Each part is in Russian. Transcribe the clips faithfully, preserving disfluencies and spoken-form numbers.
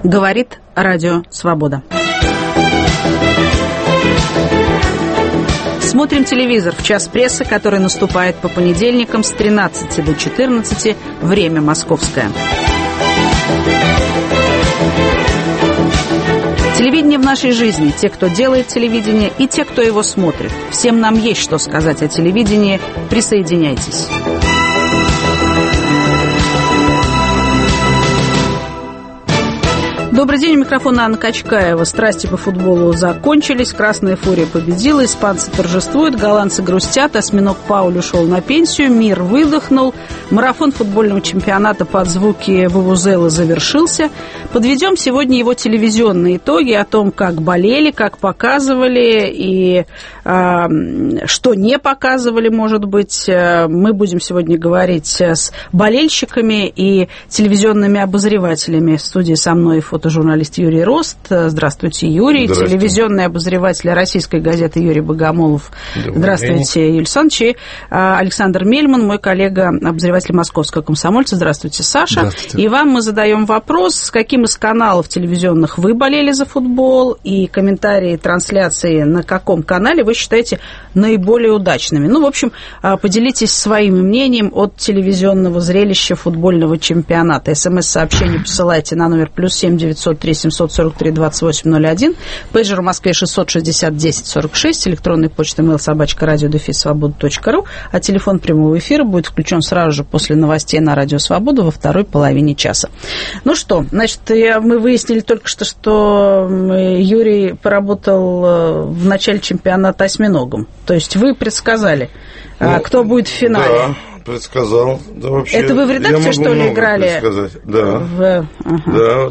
Говорит Радио Свобода. Смотрим телевизор в час прессы, который наступает по понедельникам с тринадцати до четырнадцати, время московское. Телевидение в нашей жизни. Те, кто делает телевидение, и те, кто его смотрит. Всем нам есть что сказать о телевидении. Присоединяйтесь. Добрый день, у микрофона Анна Качкаева. Страсти по футболу закончились, красная фурия победила, испанцы торжествуют, голландцы грустят, осьминог Пауль ушел на пенсию, мир выдохнул, марафон футбольного чемпионата под звуки вувузелы завершился. Подведем сегодня его телевизионные итоги о том, как болели, как показывали и э, что не показывали, может быть. Мы будем сегодня говорить с болельщиками и телевизионными обозревателями. В студии со мной фото журналист Юрий Рост. Здравствуйте, Юрий. Здравствуйте. Телевизионный обозреватель «Российской газеты» Юрий Богомолов. Добрый Здравствуйте, день. Юрий Александрович. И Александр Мельман, мой коллега, обозреватель «Московского комсомольца». Здравствуйте, Саша. Здравствуйте. И вам мы задаем вопрос, с каким из каналов телевизионных вы болели за футбол, и комментарии трансляции на каком канале вы считаете наиболее удачными. Ну, в общем, поделитесь своим мнением от телевизионного зрелища футбольного чемпионата. СМС-сообщение посылайте на номер плюс семь девятьсот три семьсот сорок три двадцать восемь ноль один, пейджер в Москве шестьсот шестьдесят десять сорок шесть, электронная почта mail собачка радио дефис свобода точка ру, а телефон прямого эфира будет включен сразу же после новостей на Радио Свобода во второй половине часа. Ну что, значит, мы выяснили только что, что Юрий поработал в начале чемпионата осьминогом. То есть вы предсказали, ну, кто будет в финале. Да. Предсказал, да, вообще. Это вы в редакции, что ли, играли? Да. В... Ага.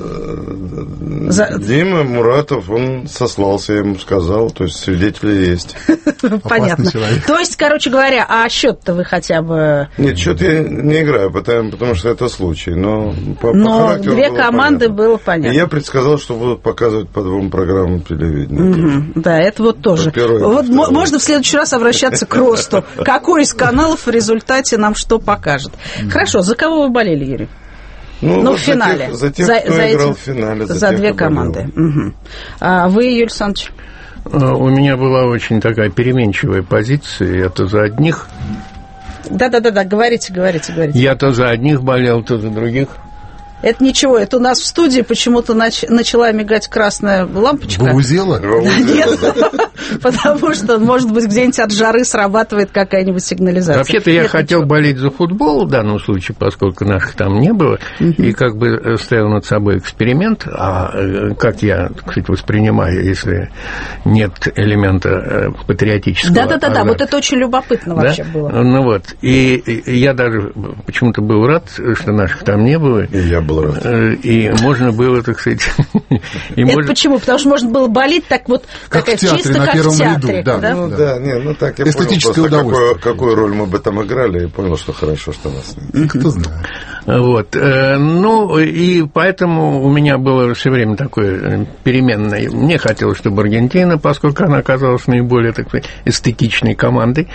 Да. За... Дима Муратов, он сослался, я ему сказал, то есть свидетели есть. Понятно. То есть, короче говоря, а счет-то вы хотя бы... Нет, счет я не играю, потому, потому что это случай, но по, но по характеру две было команды понятно. было понятно. И я предсказал, что будут показывать по двум программам телевидения. Угу. Да, это вот тоже. Вот м- можно в следующий раз обращаться к Росту. Какой из каналов в результате нам что покажет. Mm-hmm. Хорошо, за кого вы болели, Юрий? Ну, ну вот в финале. За тех, за, кто за играл эти, в финале. За, за тех, две команды. Угу. А вы, Юрий Александрович? У меня была очень такая переменчивая позиция. Я то за одних... Да-да-да, говорите, говорите, говорите. Я то за одних болел, то за других. Это ничего, это у нас в студии почему-то нач- начала мигать красная лампочка. Вувузела? Нет, потому что, может быть, где-нибудь от жары срабатывает какая-нибудь сигнализация. Вообще-то я хотел болеть за футбол в данном случае, поскольку наших там не было, и как бы ставил над собой эксперимент, а как я, кстати, воспринимаю, если нет элемента патриотического. Да-да-да, вот это очень любопытно вообще было. Ну вот, и я даже почему-то был рад, что наших там не было. И я был рад. И можно было, так сказать... Это можно... почему? Потому что можно было болеть так вот, как такая, в театре, чисто на как первом в театре. ряду. Да, да? Ну да, не, ну так я эстетическое понял просто, удовольствие. какую, какую роль мы бы там играли, и понял, что хорошо, что нас нет. Кто знает. Вот. Ну, и поэтому у меня было все время такое переменное. Мне хотелось, чтобы Аргентина, поскольку она оказалась наиболее, так сказать, эстетичной командой.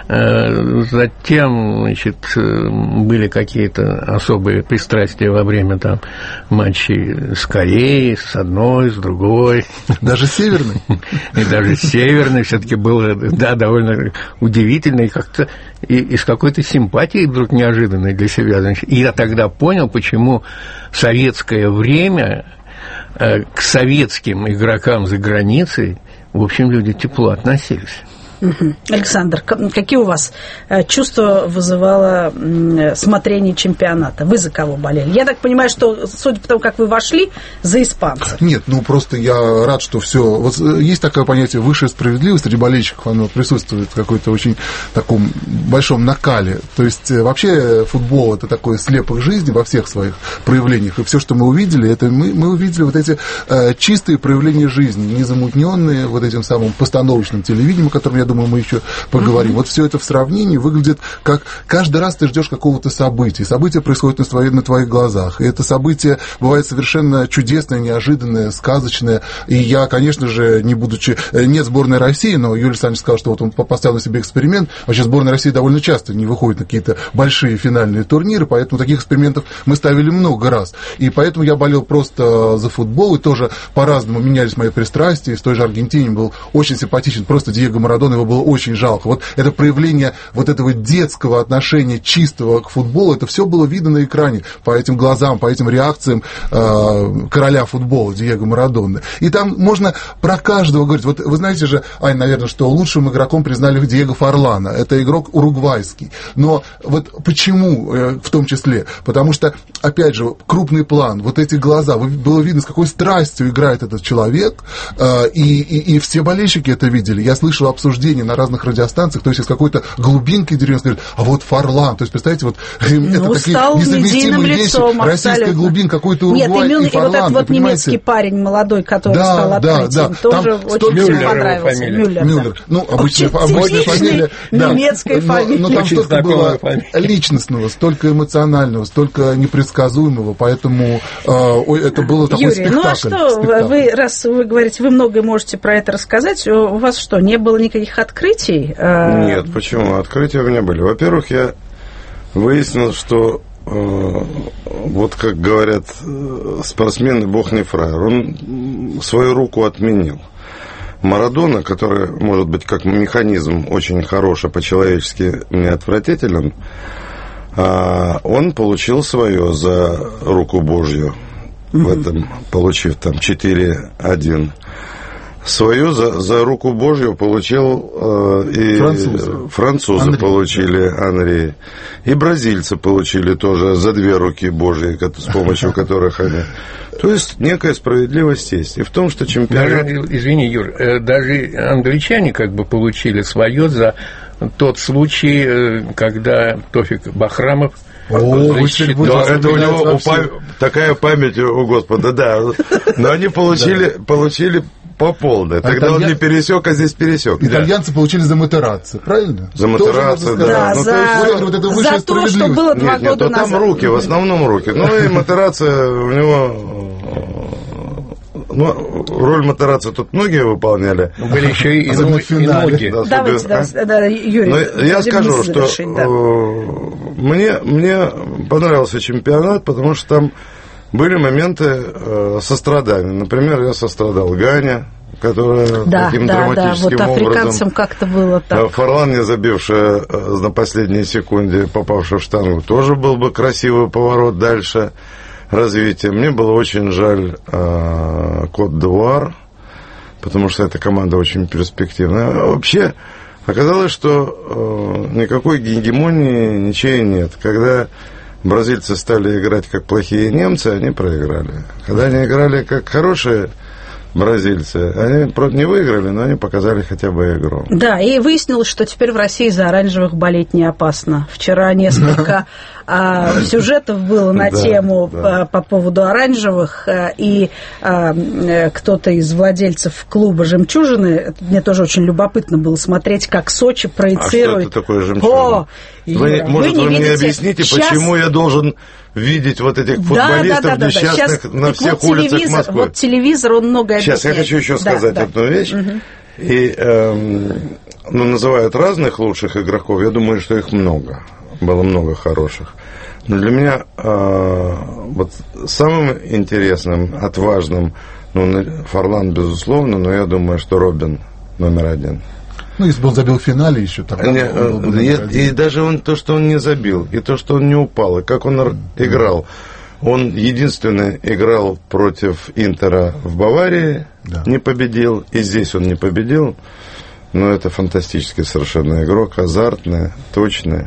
Затем, значит, были какие-то особые пристрастия во время там матчей с Кореей, с одной, с другой. Даже северной? И даже северной все-таки было, да, довольно удивительно, и как-то и, и с какой-то симпатией вдруг неожиданной для себя. Значит, и я тогда понял, почему в советское время э, к советским игрокам за границей, в общем, люди тепло относились. Александр, какие у вас чувства вызывало смотрение чемпионата? Вы за кого болели? Я так понимаю, что, судя по тому, как вы вошли, за испанцев. Нет, ну просто я рад, что все. Вот есть такое понятие высшая справедливость среди болельщиков, оно присутствует в какой-то очень таком большом накале. То есть вообще футбол — это такой слепок жизни во всех своих проявлениях. И все, что мы увидели, это мы, мы увидели вот эти э, чистые проявления жизни, незамутненные вот этим самым постановочным телевидением, о котором я я думаю, мы еще поговорим. Mm-hmm. Вот все это в сравнении выглядит как каждый раз ты ждешь какого-то события. Событие происходит на, твои, на твоих глазах. И это событие бывает совершенно чудесное, неожиданное, сказочное. И я, конечно же, не будучи... Нет сборной России, но Юрий Александрович сказал, что вот он поставил на себе эксперимент. Вообще сборная России довольно часто не выходит на какие-то большие финальные турниры, поэтому таких экспериментов мы ставили много раз. И поэтому я болел просто за футбол, и тоже по-разному менялись мои пристрастия. И в той же Аргентине был очень симпатичен просто Диего Марадона, его было очень жалко. Вот это проявление вот этого детского отношения чистого к футболу, это все было видно на экране по этим глазам, по этим реакциям э, короля футбола Диего Марадона. И там можно про каждого говорить. Вот вы знаете же, Ань, наверное, что лучшим игроком признали Диего Форлана. Это игрок уругвайский. Но вот почему э, в том числе? Потому что, опять же, крупный план, вот эти глаза, было видно, с какой страстью играет этот человек, э, и, и, и все болельщики это видели. Я слышал обсуждения на разных радиостанциях, то есть из какой-то глубинки деревенской говорят, а вот Форлан, то есть, представьте, вот ну, это такие несовместимые вещи, российская глубин, какой-то Уругвай. Нет, и, и Форлан, вот этот вот немецкий парень молодой, который да, стал открытием, да, да. тоже там очень Мюллер понравился. Мюллер. Мюллер. Ну, обычная, обычная фамилия. Немецкая да. фамилия. Но, но там очень столько было фамилия. личностного, столько эмоционального, столько непредсказуемого, поэтому э, это было такой Юрий, спектакль. ну а что, спектакль. вы, раз вы говорите, вы многое можете про это рассказать, у вас что, не было никаких открытий? Нет, почему? Открытия у меня были. Во-первых, я выяснил, что э, вот как говорят спортсмены, бог не фраер, он свою руку отменил. Марадона, который, может быть, как механизм очень хороший, по-человечески не отвратителен, он получил свое за руку Божью, в этом, получив там четыре один. Свою за, за руку Божью получил э, и французы, французы Анри. Получили Анри, и бразильцы получили тоже за две руки Божьи, с помощью которых они... То есть некая справедливость есть. И в том, что чемпионат... Даже, извини, Юр, даже англичане как бы получили свое за тот случай, когда Тофик Бахрамов... О, защит... да, это у него упа... такая память у Господа, да. Но они получили, получили по полной. Тогда Итальян... он не пересек, а здесь пересек. Итальянцы да. получили за Матерацци, правильно? За Матерацци, да. да. Ну, за... то есть, вот, вот за то, что было два нет, нет, года то назад. Там руки, в основном руки. Ну и Матерацци у него... Ну, роль Матерацци тут многие выполняли. Были еще и, и, и ноги. Да, Давайте, да, да, да, Юрий. Но я скажу, что да. мне, мне понравился чемпионат, потому что там были моменты э, сострадания. Например, я сострадал Гане, которая да, таким да, драматическим да, вот образом... африканцам как-то было так. Форлан, не забивший э, на последней секунде, попавший в штангу, тоже был бы красивый поворот дальше развития. Мне было очень жаль э, Кот-д'Ивуар, потому что эта команда очень перспективная. А вообще, оказалось, что э, никакой гегемонии ничей нет. Когда бразильцы стали играть как плохие немцы, они проиграли. Когда они играли как хорошие бразильцы, они не выиграли, но они показали хотя бы игру. Да, и выяснилось, что теперь в России за оранжевых болеть не опасно. Вчера несколько а, сюжетов было на да, тему да. По, по поводу оранжевых, и а, кто-то из владельцев клуба «Жемчужины», мне тоже очень любопытно было смотреть, как Сочи проецирует... А что это такое «Жемчужина»? О, вы, Юра, может, вы, не вы видите? мне объясните, Сейчас... почему я должен видеть вот этих футболистов да, да, да, несчастных да. Сейчас, на всех вот улицах Москвы? Вот телевизор, он многое Сейчас объясняет. я хочу еще сказать да, одну да. вещь. Угу. И эм, ну, называют разных лучших игроков. Я думаю, что их много. Было много хороших. Но для меня э, вот самым интересным, отважным, ну, Форлан, безусловно, но я думаю, что Робин номер один. Ну, если бы он забил в финале еще тогда. Не, он и, и даже он, то, что он не забил, и то, что он не упал, и как он mm-hmm. играл. Он единственный играл против Интера в Баварии, да. не победил, и здесь он не победил. Но это фантастический совершенно игрок, азартный, точный.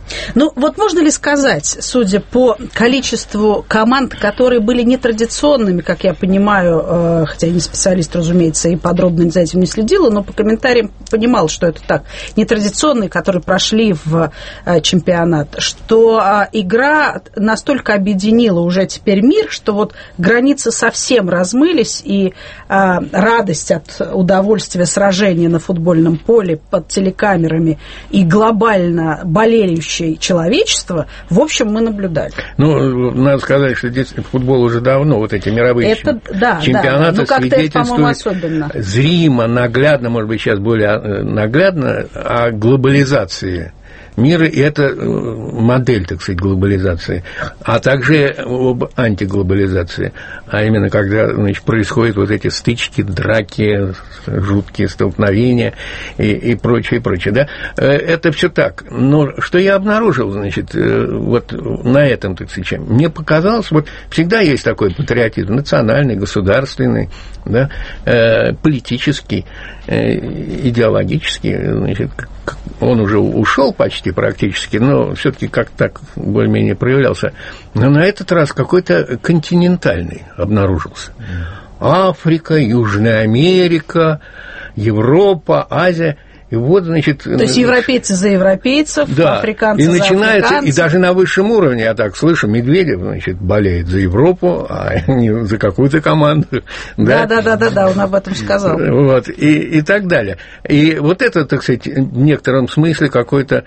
Ну, вот можно ли сказать, судя по количеству команд, которые были нетрадиционными, как я понимаю, хотя я не специалист, разумеется, и подробно за этим не следила, но по комментариям понимала, что это так, нетрадиционные, которые прошли в чемпионат, что игра настолько объединила уже теперь мир, что вот границы совсем размылись, и радость от удовольствия сражения на футбольном поле под телекамерами и глобально болеющие человечество, в общем, мы наблюдали. Ну, надо сказать, что здесь футбол уже давно, вот эти мировые это, да, чемпионаты да. Ну, свидетельствуют особенно. зримо, наглядно, может быть, сейчас более наглядно, о глобализации мира, и это модель, так сказать, глобализации, а также об антиглобализации, а именно когда, значит, происходят вот эти стычки, драки, жуткие столкновения и, и прочее, и прочее, да, это все так. Но что я обнаружил, значит, вот на этом, так сказать, мне показалось, вот всегда есть такой патриотизм, национальный, государственный, да, политический, идеологический, значит, он уже ушел почти практически, но все-таки как так более-менее проявлялся. Но на этот раз какой-то континентальный обнаружился. Африка, Южная Америка, Европа, Азия. И вот, значит... То есть европейцы за европейцев, да, африканцы и за начинается, африканцев. И даже на высшем уровне, я так слышу, Медведев, значит, болеет за Европу, а не за какую-то команду. Да-да-да, он об этом сказал. Вот, и, и так далее. И вот это, так сказать, в некотором смысле какое-то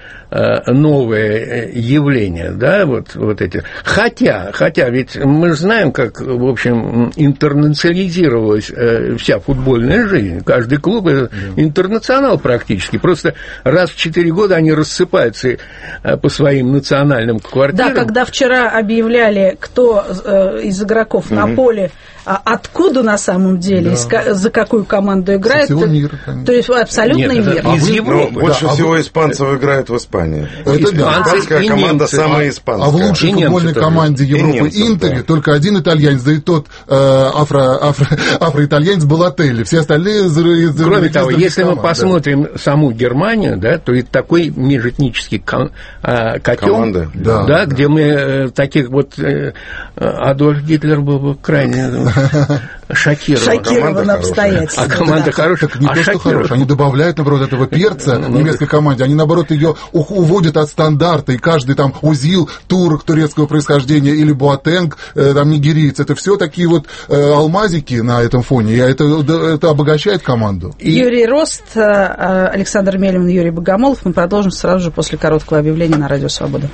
новое явление, да, вот, вот эти. Хотя, хотя, ведь мы знаем, как, в общем, интернационализировалась вся футбольная жизнь. Каждый клуб – это интернационал практически. Просто раз в четыре года они рассыпаются по своим национальным квартирам. Да, когда вчера объявляли, кто из игроков mm-hmm. на поле, откуда на самом деле, да. за какую команду играет, всего мира, то есть абсолютный Нет, мир. А из Европы. Ну, больше да, всего а испанцев вы... играет в Испании. Это да. Испанская команда самая испанская. А в лучшей и футбольной команде Европы Интере да. только один итальянец, да и тот э, афро, афро, афроитальянец Балотелли. Все остальные из, из Кроме из того, если команд, мы посмотрим да. саму Германию, да, то это такой межэтнический кон, э, котел, да, да, да, где мы э, таких вот э, Адольф Гитлер был крайне шокирован. Шокирован обстоятельствами. А команда да. хорошая. Так не а то, что хорошая. Они добавляют, наоборот, этого перца немецкой команде. Они, наоборот, ее уводят от стандарта. И каждый там Узил, турок турецкого происхождения или Буатенг, э, там нигериец. Это все такие вот э, алмазики на этом фоне. И это, это обогащает команду. И... Юрий Рост, Александр Мельман, Юрий Богомолов. Мы продолжим сразу же после короткого объявления на Радио Свобода.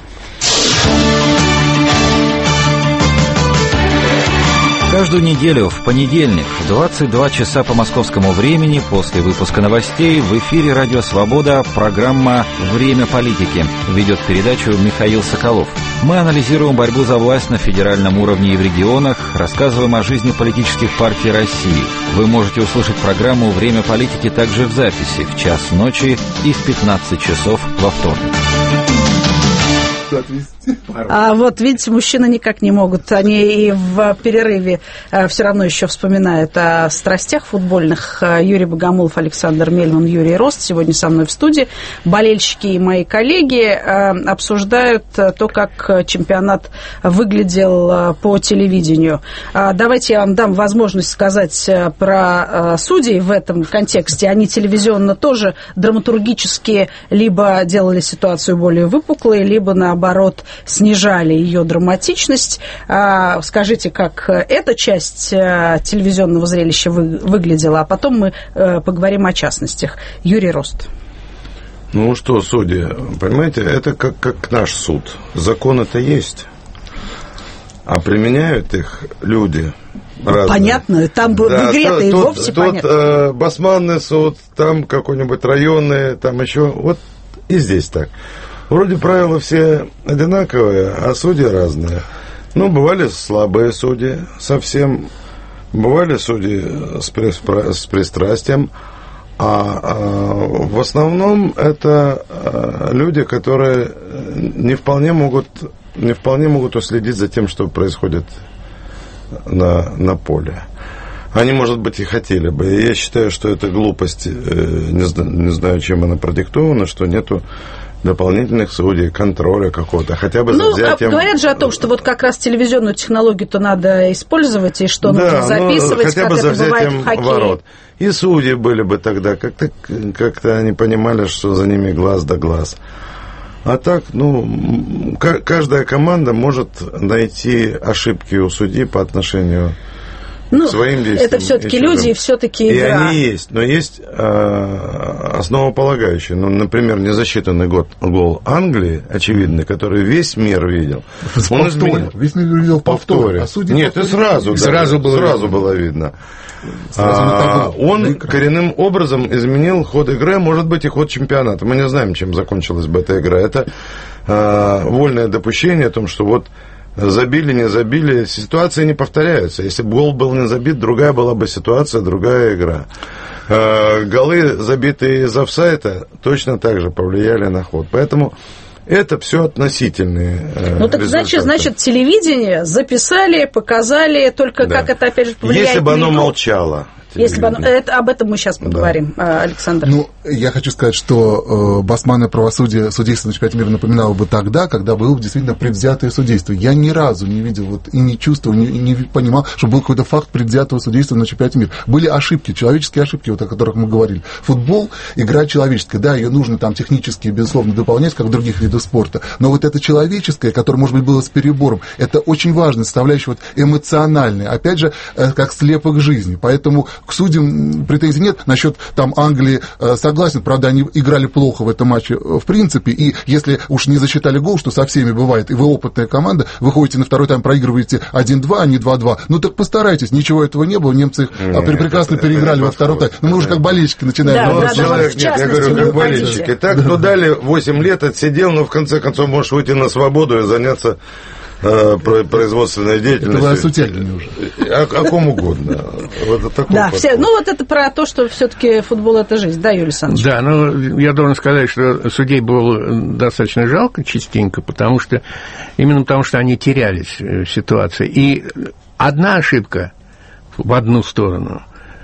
Каждую неделю в понедельник в двадцать два часа по московскому времени после выпуска новостей в эфире «Радио Свобода» программа «Время политики». Ведет передачу Михаил Соколов. Мы анализируем борьбу за власть на федеральном уровне и в регионах, рассказываем о жизни политических партий России. Вы можете услышать программу «Время политики» также в записи в час ночи и в пятнадцать часов во вторник. А вот, видите, мужчины никак не могут. Они и в перерыве все равно еще вспоминают о страстях футбольных. Юрий Богомолов, Александр Мельман, Юрий Рост сегодня со мной в студии. Болельщики и мои коллеги обсуждают то, как чемпионат выглядел по телевидению. Давайте я вам дам возможность сказать про судей в этом контексте. Они телевизионно тоже драматургически либо делали ситуацию более выпуклой, либо, наоборот, снижали ее драматичность. Скажите, как эта часть телевизионного зрелища выглядела, а потом мы поговорим о частностях. Юрий Рост. Ну что, судьи, понимаете, это как, как наш суд. Закон-то есть, а применяют их люди разные. Понятно, там да, в игре-то и вовсе тут, понятно. Тут э, басманный суд, там какой-нибудь районный, там еще, вот и здесь так. Вроде правила все одинаковые, а судьи разные. Ну, бывали слабые судьи совсем, бывали судьи с, при, с пристрастием, а, а в основном это а, люди, которые не вполне могут, не вполне могут уследить за тем, что происходит на, на поле. Они, может быть, и хотели бы. И я считаю, что это глупость, не знаю, не знаю, чем она продиктована, что нету дополнительных судей, контроля какого-то, хотя бы ну, за взятием... говорят же о том, что вот как раз телевизионную технологию-то надо использовать, и что да, нужно записывать, ну, хотя как бы это за бывает в хоккее. ворот. И судьи были бы тогда, как-то, как-то они понимали, что за ними глаз да глаз. А так, ну, каждая команда может найти ошибки у судьи по отношению ну, к своим действиям. Это все-таки люди и все-таки игра. И они есть, но есть э, основополагающие. Ну, например, незасчитанный год, гол Англии, очевидный, который весь мир видел. В Он повторе. изменил. Весь мир видел в повторе. повторе. А судьи Нет, и сразу, да, сразу, было, сразу видно. было видно. Сразу А, на он на коренным образом изменил ход игры, а может быть и ход чемпионата. Мы не знаем, чем закончилась бы эта игра. Это а, вольное допущение о том, что вот забили, не забили, ситуации не повторяются. Если бы гол был не забит, другая была бы ситуация, другая игра. А, голы, забитые из офсайда, точно так же повлияли на ход. Поэтому это все относительные э, Ну так значит, значит, телевидение записали, показали, только да. как это, опять же, повлияет Если бы на оно игру. молчало. Если бы оно, это, об этом мы сейчас поговорим, да. Александр. Ну, я хочу сказать, что э, басманное правосудие, судейство на чемпионате мира напоминало бы тогда, когда было действительно предвзятое судейство. Я ни разу не видел вот, и не чувствовал, не, не понимал, что был какой-то факт предвзятого судейства на чемпионате мира. Были ошибки, человеческие ошибки, вот о которых мы говорили. Футбол – игра человеческая, да, ее нужно там технически, безусловно, дополнять, как в других видах спорта. Но вот это человеческое, которое, может быть, было с перебором, это очень важная составляющая, вот, эмоциональная, опять же, э, как слепок жизни. Поэтому к судьям претензий нет. Насчет там Англии э, согласен, правда, они играли плохо в этом матче в принципе, и если уж не засчитали гол, что со всеми бывает, и вы опытная команда, вы ходите на второй тайм, проигрываете один-два, а не два-два, ну так постарайтесь, ничего этого не было, немцы их нет, прекрасно это, переиграли это во второй тайм. Но мы уже как болельщики начинаем. Да, да, человек, да, нет, я говорю, как болельщики. Так, ну дали восемь лет, отсидел, но в конце концов можешь выйти на свободу и заняться производственной деятельностью. Это вы осудительны уже. О, о ком угодно. Вот да, все, ну вот это про то, что все-таки футбол – это жизнь, да, Юрий Александрович? Да, ну я должен сказать, что судей было достаточно жалко частенько, потому что именно потому, что они терялись в ситуации. И одна ошибка в одну сторону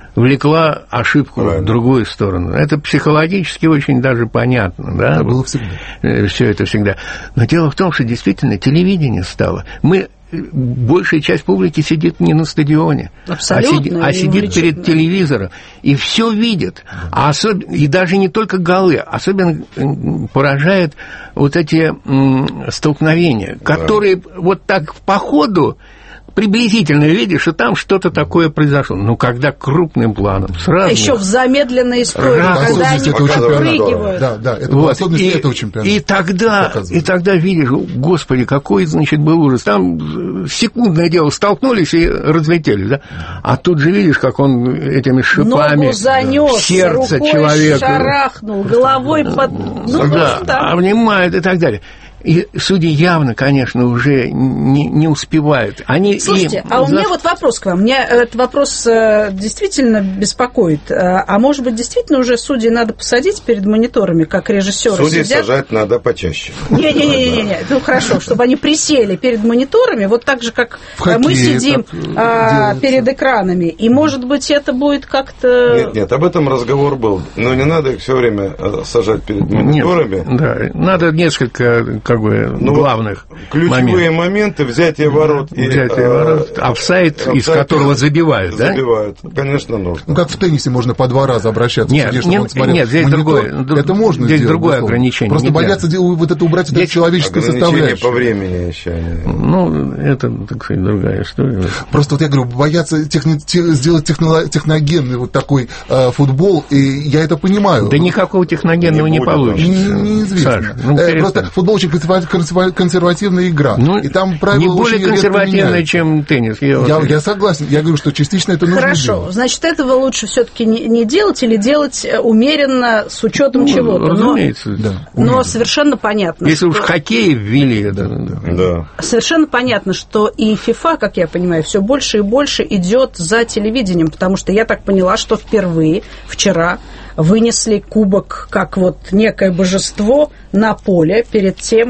влекла ошибку Правильно. в другую сторону. Это психологически очень даже понятно, да? Это было всегда. Все это всегда. Но дело в том, что действительно телевидение стало. Мы большая часть публики сидит не на стадионе, Абсолютно, а, сидит, а сидит перед телевизором и все видит. А особ... И даже не только голы. Особенно поражает вот эти м, столкновения, да. которые вот так по ходу приблизительно видишь, что там что-то такое произошло. Но когда крупным планом сразу... А еще в замедленной истории, раз, когда они прыгивают. Да, да, это вот. особенность и, этого чемпионата. И тогда, и тогда видишь, господи, какой, значит, был ужас. Там секундное дело, столкнулись и разлетелись, да? А тут же видишь, как он этими шипами... Ногу занес, сердце рукой человека... шарахнул, головой под... Ну, да, да, обнимает и так далее. И судьи явно, конечно, уже не, не успевают. Они Слушайте, и... а у меня вот вопрос к вам. Меня этот вопрос действительно беспокоит. А может быть, действительно уже судей надо посадить перед мониторами, как режиссеры Судей сидят? сажать надо почаще. Не-не-не, ну хорошо, чтобы они присели перед мониторами, вот так же, как мы сидим а, перед экранами. И, может быть, это будет как-то... Нет, нет, об этом разговор был. Но не надо их все время сажать перед мониторами. Нет, да, надо несколько... как бы ну, главных ключевые моментов. моменты, взятие ворот и взятие ворот, офсайд, офсайд, из которого забивают, да? Забивают, конечно, нужно. Ну, как в теннисе можно по два раза обращаться. Нет, суде, нет, смотрел, нет, здесь другое. Это можно здесь сделать. другое безусловно. ограничение. Просто боятся делать, вот это убрать здесь человеческую составляющую. по времени еще. Ну, это, так сказать, другая история. Просто вот я говорю, боятся техни... сделать техно... техногенный вот такой э, футбол, и я это понимаю. Да никакого техногенного не, не получится. Не, неизвестно. Саша, ну, э, просто футбол очень консервативная игра. Ну, и там правила не более консервативная, чем теннис. Я, я, я согласен. Я говорю, что частично это нужно Хорошо. делать. Хорошо. Значит, этого лучше все-таки не, не делать или делать умеренно с учетом ну, чего-то. Разумеется. Но, да, но совершенно понятно. Если что... уж хоккей ввели это. Да. Совершенно понятно, что и FIFA, как я понимаю, все больше и больше идет за телевидением, потому что я так поняла, что впервые вчера вынесли кубок как вот некое божество на поле перед тем,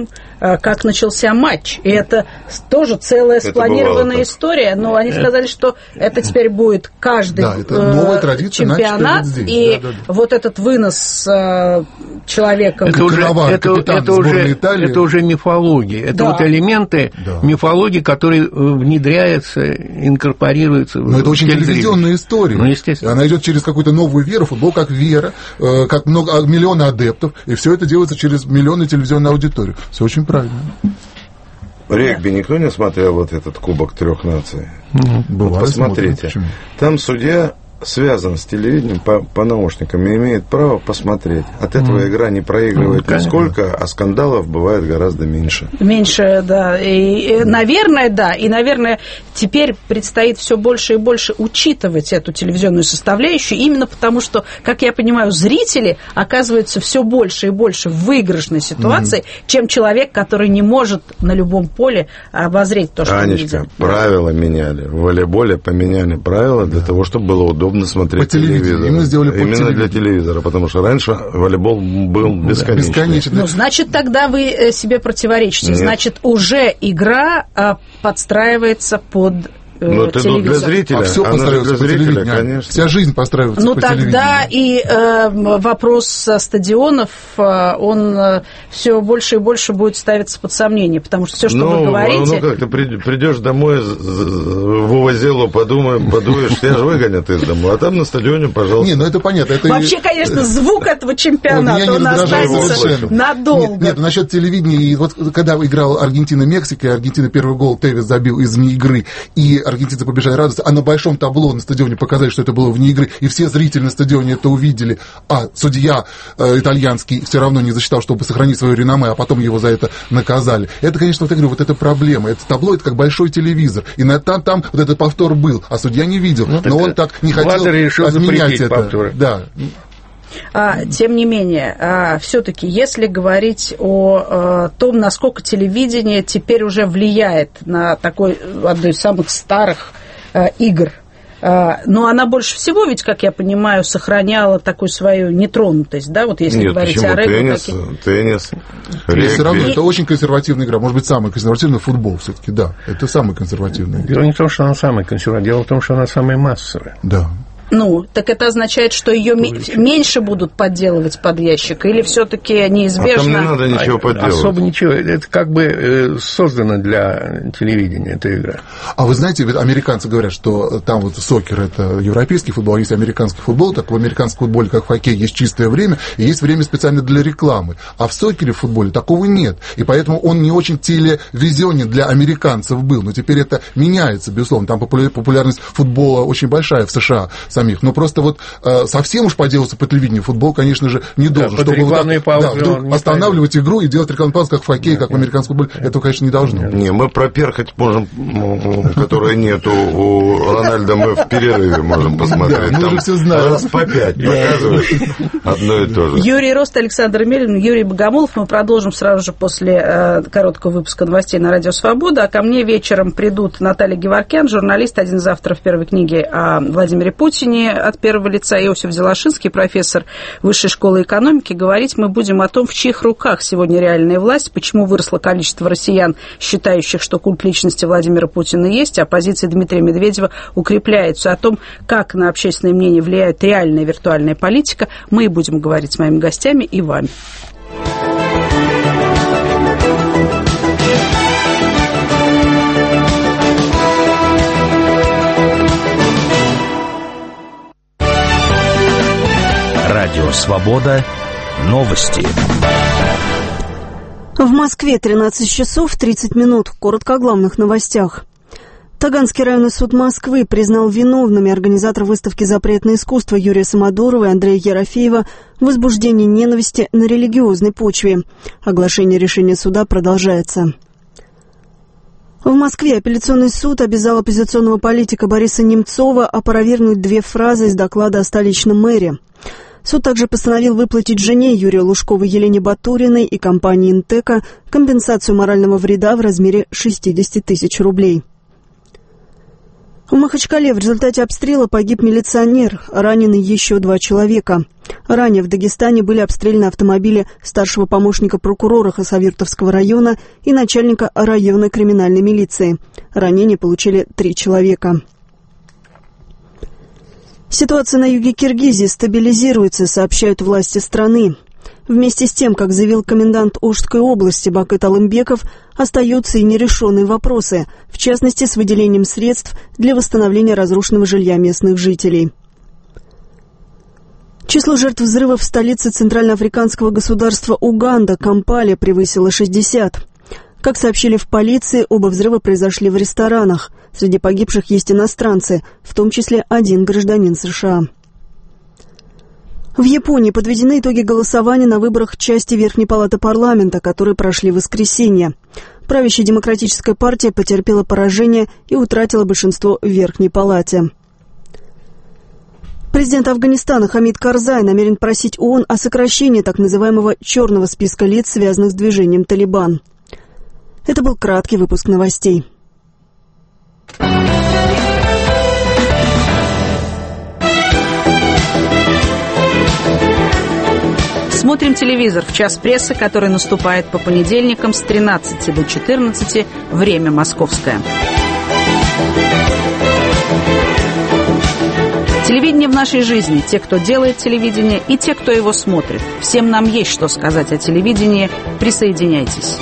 как начался матч. И это тоже целая спланированная история, но они сказали, что это теперь будет каждый да, это новая традиция, чемпионат, и да, да, да. вот этот вынос человека... Это, уже, это, это, уже, это уже мифология. Это да. вот элементы да. мифологии, которые внедряются, инкорпорируются. Но это очень телевизионная история. Ну, естественно. Она идет через какую-то новую веру, футбол как вера, как много, миллионы адептов, и все это делается через миллионы телевизионную аудиторию. Все очень правильно. Регби никто не смотрел вот этот Кубок трех наций? Ну, бывает, посмотрите. Смотрим, там судья связан с телевидением по, по наушникам и имеет право посмотреть. От этого mm. игра не проигрывает mm, нисколько, а скандалов бывает гораздо меньше. Меньше, да. И, и, наверное, да. И, наверное, теперь предстоит все больше и больше учитывать эту телевизионную составляющую, именно потому что, как я понимаю, зрители оказываются все больше и больше в выигрышной ситуации, mm. чем человек, который не может на любом поле обозреть то, что Анечка, он видит. правила меняли. В волейболе поменяли правила для да. того, чтобы было удобно смотреть по телевизору. Именно, сделали по Именно для телевизора, потому что раньше волейбол был бесконечный. бесконечный. Ну, значит, тогда вы себе противоречите. Нет. Значит, уже игра подстраивается под... Ну, это для зрителя. А все подстраивается для зрителя, конечно. Вся жизнь постраивается ну, по телевидению. Ну, тогда и э, вопрос стадионов, э, он э, все больше и больше будет ставиться под сомнение, потому что все, что ну, вы говорите... Ну, как ты придешь домой, в Увозелу подумаешь, подуешь, тебя же выгонят из дома, а там на стадионе, пожалуйста. Не, ну это понятно. Это... Вообще, конечно, звук этого чемпионата, он останется надолго. Нет, насчет телевидения, и вот когда играл Аргентина-Мексика, Аргентина первый гол Тевес забил из вне игры, и аргентинцы побежали радоваться, а на большом табло на стадионе показали, что это было вне игры, и все зрители на стадионе это увидели, а судья э, итальянский все равно не засчитал, чтобы сохранить свое реноме, а потом его за это наказали. Это, конечно, вот я говорю, вот это проблема. Это табло, это как большой телевизор. И на, там, там вот этот повтор был, а судья не видел. Ну, но он так не хотел отменять это. Повторы. Да. А, тем не менее, а, все-таки, если говорить о а, том, насколько телевидение теперь уже влияет на такой, одну из самых старых а, игр, а, но она больше всего, ведь, как я понимаю, сохраняла такую свою нетронутость, да, вот если Нет, говорить почему? о регби. Теннис, такие... теннис, регби. Все равно это очень консервативная игра, может быть, самый консервативный футбол все-таки, да, это самый консервативный. Дело не в том, что она самая консервативная, дело в том, что она самая массовая. Да. Ну, так это означает, что ее м- меньше будут подделывать под ящик, или все-таки неизбежно... А там не надо ничего подделывать. Особо ничего. Это как бы э, создано для телевидения, эта игра. А вы знаете, ведь американцы говорят, что там вот сокер – это европейский футбол, а есть американский футбол, так в американском футболе, как в хоккее, есть чистое время, и есть время специально для рекламы. А в сокере, в футболе, такого нет. И поэтому он не очень телевизионен для американцев был. Но теперь это меняется, безусловно. Там популярность футбола очень большая в США самих. Но просто вот э, совсем уж поделаться по телевидению футбол, конечно же, не должен. Да, чтобы вот так, паузы, да, вдруг останавливать пойдет. Игру и делать рекламную паузу, как в хоккее, как в американском футболе. Этого, конечно, не должно. Не, мы проперхать можем, которой нету у Рональда, мы в перерыве можем посмотреть. Да, мы уже все знаем. Раз по пять показывают одно и то же. Юрий Рост, Александр Мелин, Юрий Богомолов. Мы продолжим сразу же после э, короткого выпуска новостей на Радио Свобода. А ко мне вечером придут Наталья Геворкян, журналист, один из авторов первой книги о Владимире Путине от первого лица, Иосиф Зелашинский, профессор Высшей школы экономики. Говорить мы будем о том, в чьих руках сегодня реальная власть, почему выросло количество россиян, считающих, что культ личности Владимира Путина есть, а позиция Дмитрия Медведева укрепляется. О том, как на общественное мнение влияет реальная и виртуальная политика, мы и будем говорить с моими гостями и вами. Радио «Свобода». Новости. В Москве тринадцать часов тридцать минут. Коротко о главных новостях. Таганский районный суд Москвы признал виновными организатора выставки «Запретное искусство» Юрия Самодурова и Андрея Ерофеева в возбуждении ненависти на религиозной почве. Оглашение решения суда продолжается. В Москве апелляционный суд обязал оппозиционного политика Бориса Немцова опровергнуть две фразы из доклада о столичном мэре. Суд также постановил выплатить жене Юрия Лужкова Елене Батуриной и компании «Интека» компенсацию морального вреда в размере шестьдесят тысяч рублей. В Махачкале в результате обстрела погиб милиционер, ранены еще два человека. Ранее в Дагестане были обстреляны автомобили старшего помощника прокурора Хасавюртовского района и начальника районной криминальной милиции. Ранения получили три человека. Ситуация на юге Киргизии стабилизируется, сообщают власти страны. Вместе с тем, как заявил комендант Ошской области Бакыт Алымбеков, остаются и нерешенные вопросы, в частности, с выделением средств для восстановления разрушенного жилья местных жителей. Число жертв взрывов в столице центральноафриканского государства Уганда, Кампале, превысило шестьдесят. Как сообщили в полиции, оба взрыва произошли в ресторанах. Среди погибших есть иностранцы, в том числе один гражданин США. В Японии подведены итоги голосования на выборах части Верхней палаты парламента, которые прошли в воскресенье. Правящая демократическая партия потерпела поражение и утратила большинство в Верхней палате. Президент Афганистана Хамид Карзай намерен просить ООН о сокращении так называемого черного списка лиц, связанных с движением «Талибан». Это был краткий выпуск новостей. Смотрим телевизор в час прессы, который наступает по понедельникам с тринадцати до четырнадцати, время московское. Телевидение в нашей жизни. Те, кто делает телевидение, и те, кто его смотрит. Всем нам есть что сказать о телевидении. Присоединяйтесь.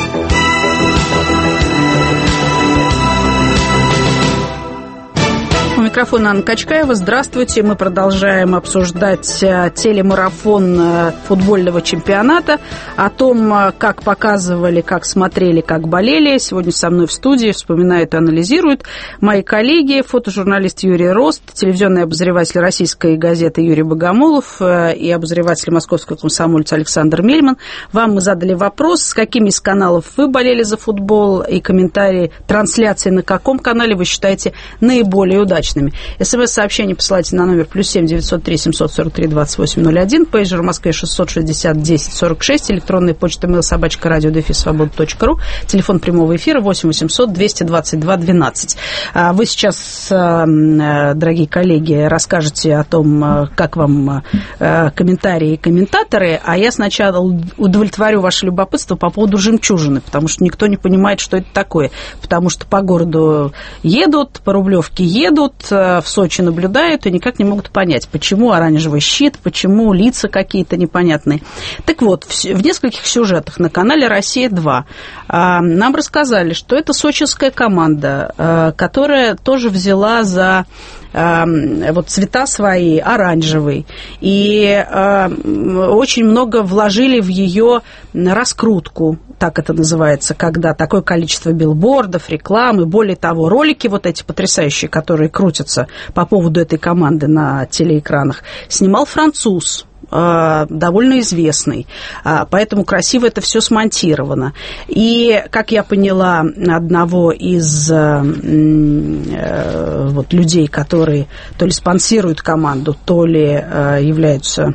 У микрофона Анна Качкаева. Здравствуйте. Мы продолжаем обсуждать телемарафон футбольного чемпионата, о том, как показывали, как смотрели, как болели. Сегодня со мной в студии вспоминают и анализируют мои коллеги, фотожурналист Юрий Рост, телевизионный обозреватель российской газеты Юрий Богомолов и обозреватель московского комсомольца Александр Мельман. Вам мы задали вопрос, с какими из каналов вы болели за футбол, и комментарии трансляции, на каком канале вы считаете наиболее удачными. СМС-сообщение посылайте на номер плюс семь девятьсот три семьсот сорок три двадцать восемь ноль один, пейджер в Москве шестьсот шестьдесят десять сорок шесть, электронная почта mail собачка радио дефис свобода точка ру, телефон прямого эфира восемь восемьсот двести двадцать два двенадцать. Вы сейчас, дорогие коллеги, расскажете о том, как вам комментарии и комментаторы, а я сначала удовлетворю ваше любопытство по поводу жемчужины, потому что никто не понимает, что это такое, потому что по городу едут, по Рублевке едут, в Сочи наблюдают и никак не могут понять, почему оранжевый щит, почему лица какие-то непонятные. Так вот, в нескольких сюжетах на канале «Россия-два» нам рассказали, что это сочинская команда, которая тоже взяла за вот цвета свои оранжевый, и э, очень много вложили в ее раскрутку, так это называется, когда такое количество билбордов, рекламы, более того, ролики вот эти потрясающие, которые крутятся по поводу этой команды на телеэкранах, снимал француз, довольно известный, поэтому красиво это все смонтировано. И, как я поняла, одного из вот, людей, которые то ли спонсируют команду, то ли являются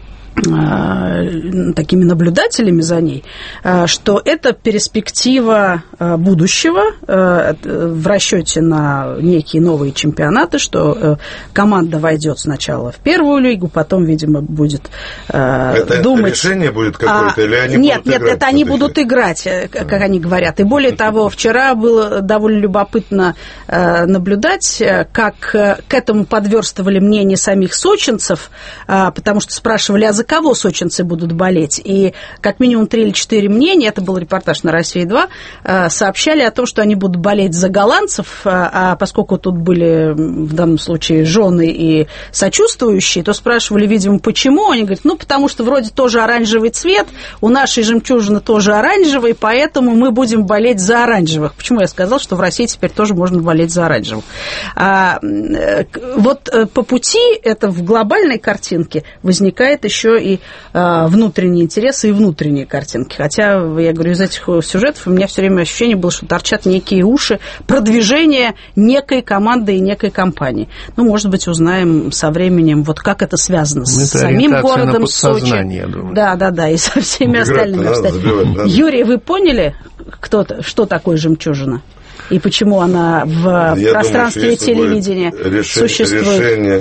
такими наблюдателями за ней, что это перспектива будущего в расчете на некие новые чемпионаты, что команда войдет сначала в первую лигу, потом, видимо, будет это думать... решение будет какое-то, а, или они нет, будут нет, играть? это они будут играть, как а. они говорят. И более того, вчера было довольно любопытно наблюдать, как к этому подверстывали мнение самих сочинцев, потому что спрашивали, а за кого сочинцы будут болеть. И как минимум три или четыре мнения, это был репортаж на «Россия-два», сообщали о том, что они будут болеть за голландцев, а поскольку тут были в данном случае жены и сочувствующие, то спрашивали, видимо, почему. Они говорят, ну, потому что вроде тоже оранжевый цвет, у нашей жемчужины тоже оранжевый, поэтому мы будем болеть за оранжевых. Почему я сказал, что в России теперь тоже можно болеть за оранжевых? А, вот по пути это в глобальной картинке возникает еще и внутренние интересы и внутренние картинки. Хотя, я говорю, из этих сюжетов у меня все время ощущение было, что торчат некие уши продвижения некой команды и некой компании. Ну, может быть, узнаем со временем, вот как это связано это с самим городом Сочи. Я думаю. Да, да, да, и со всеми остальными. Юрий, вы поняли, кто, что такое жемчужина? и почему она в Я пространстве думаю, телевидения реш... существует. Решение,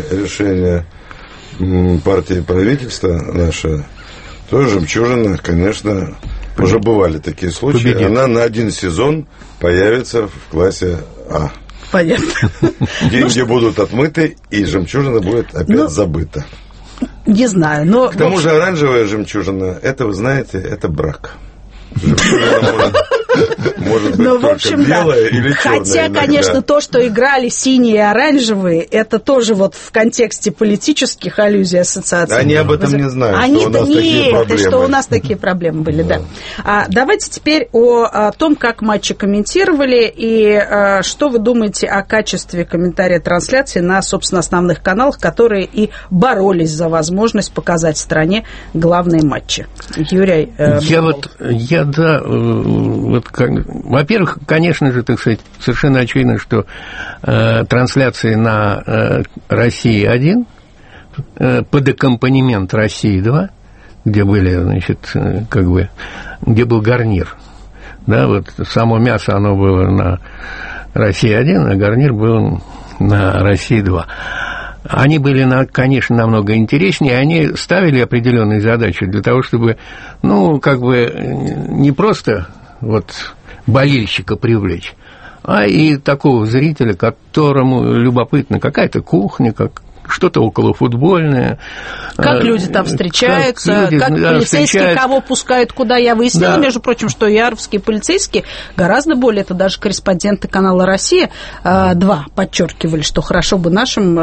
решение партии и правительства наше, то «Жемчужина», конечно, уже бывали такие случаи. Победит. Она на один сезон появится в классе А. Понятно. Деньги ну, будут отмыты, и «Жемчужина» будет опять ну, забыта. Не знаю, но... К тому же оранжевая «Жемчужина», это, вы знаете, это брак. Жемчужина может быть ну, в общем, белая да. или черная. Хотя, иногда. конечно, то, что играли синие и оранжевые, это тоже вот в контексте политических аллюзий, ассоциаций. Они об этом не знают, Они что у нас нет, такие проблемы. Что у нас такие проблемы были, да. да. А, давайте теперь о, о том, как матчи комментировали, и а, что вы думаете о качестве комментария трансляции на, собственно, основных каналах, которые и боролись за возможность показать стране главные матчи. Юрий. Э, я вот, я, да, вот как, во-первых, конечно же, так сказать, совершенно очевидно, что э, трансляции на э, России один, э, под аккомпанемент России два, где были, значит, э, как бы, где был гарнир, да, вот само мясо, оно было на России один, а гарнир был на России два. Они были, конечно, намного интереснее, они ставили определенные задачи для того, чтобы, ну, как бы, не просто вот болельщика привлечь, а и такого зрителя, которому любопытна какая-то кухня, как что-то околофутбольное. Как люди там встречаются, как, люди, как да, полицейские встречают. Кого пускают куда. Я выяснила, да. между прочим, что яровские полицейские гораздо более, это даже корреспонденты канала «Россия» два подчеркивали, что хорошо бы нашим,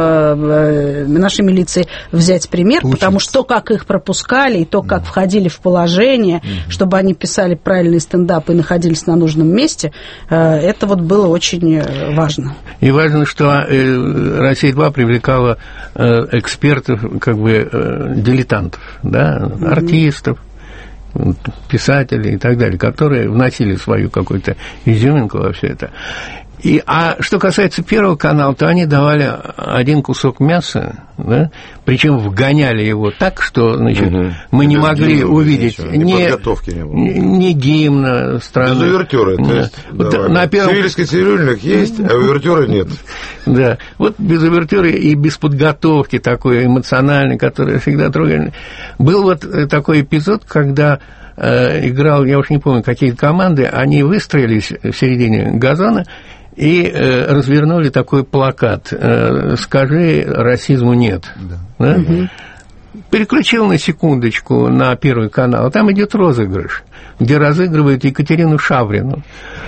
нашей милиции взять пример, Учиться. Потому что то, как их пропускали, и то, как входили в положение, mm-hmm. чтобы они писали правильный стендап и находились на нужном месте, это вот было очень важно. И важно, что «Россия-два» привлекала экспертов, как бы дилетантов, да, mm-hmm. артистов, писателей и так далее, которые вносили свою какую-то изюминку во все это. И, а что касается Первого канала, то они давали один кусок мяса, да, причем вгоняли его так, что, значит, угу. мы не могли гимна, увидеть ни, ни, ни гимна страны. Без увертюры. То есть, вот на первом... Цивильский цирюльник есть, а увертюры нет. Да, вот без увертюры и без подготовки такой эмоциональной, которая всегда трогательная. Был вот такой эпизод, когда э, играл, я уж не помню, какие команды, они выстроились в середине газона, и э, развернули такой плакат э, «Скажи, расизму нет». Да. Да? Угу. Переключил на секундочку на Первый канал, там идет розыгрыш, где разыгрывают Екатерину Шаврину,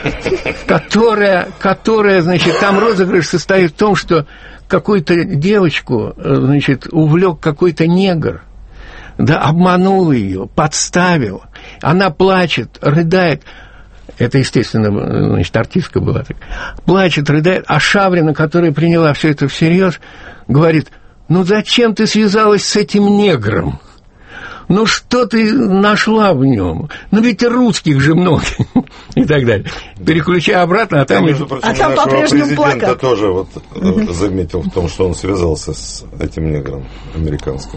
которая, которая, значит, там розыгрыш состоит в том, что какую-то девочку, значит, увлек какой-то негр, да, обманул ее, подставил, она плачет, рыдает. Это, естественно, значит, артистка была так. Плачет, рыдает, а Шаврина, которая приняла все это всерьез, говорит: ну зачем ты связалась с этим негром? Ну что ты нашла в нем? Ну ведь русских же много. И так далее. Переключай обратно, а там... Между прочим, а там по-прежнему плакат. Тоже вот заметил в том, что он связался с этим негром американским.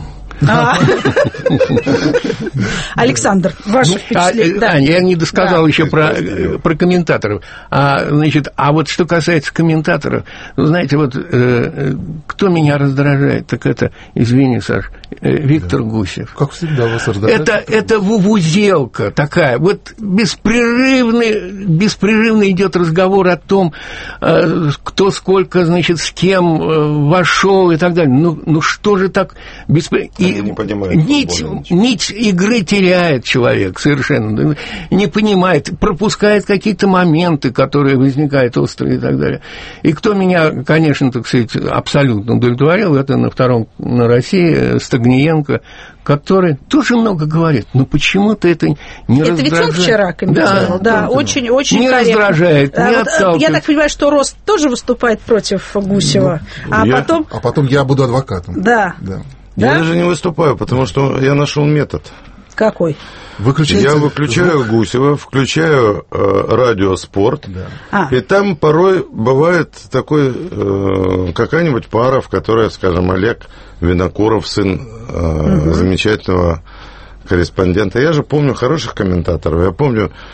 Александр, ваше ну, впечатление. А, да. Я не досказал да. еще про, про комментаторов. А, значит, а вот что касается комментаторов, ну, знаете, вот э, кто меня раздражает, так это, извини, Саш, э, Виктор да. Гусев. Как всегда вас раздражает. Это, это вувузелка такая. Вот беспрерывный, беспрерывно идет разговор о том, э, кто сколько, значит, с кем э, вошел и так далее. Ну, ну что же так беспрерывно? И не нить, нить игры теряет человек совершенно, не понимает, пропускает какие-то моменты, которые возникают острые и так далее. И кто меня, конечно, так сказать, абсолютно удовлетворил, это на Втором на России Стагниенко, который тоже много говорит, но почему-то это не это раздражает. Это ведь он вчера комментировал, да, да, очень, очень не корректно. раздражает, не вот, отталкивает. Я так понимаю, что Рост тоже выступает против Гусева, ну, а я, потом... А потом я буду адвокатом. Да. Да. Я да? даже не выступаю, потому что я нашел метод. Какой? Выключаете я выключаю звук? Гусева, включаю э, радиоспорт, да. а. и там порой бывает такой э, какая-нибудь пара, в которой, скажем, Олег Винокуров, сын э, угу. замечательного корреспондента. Я же помню хороших комментаторов. Я помню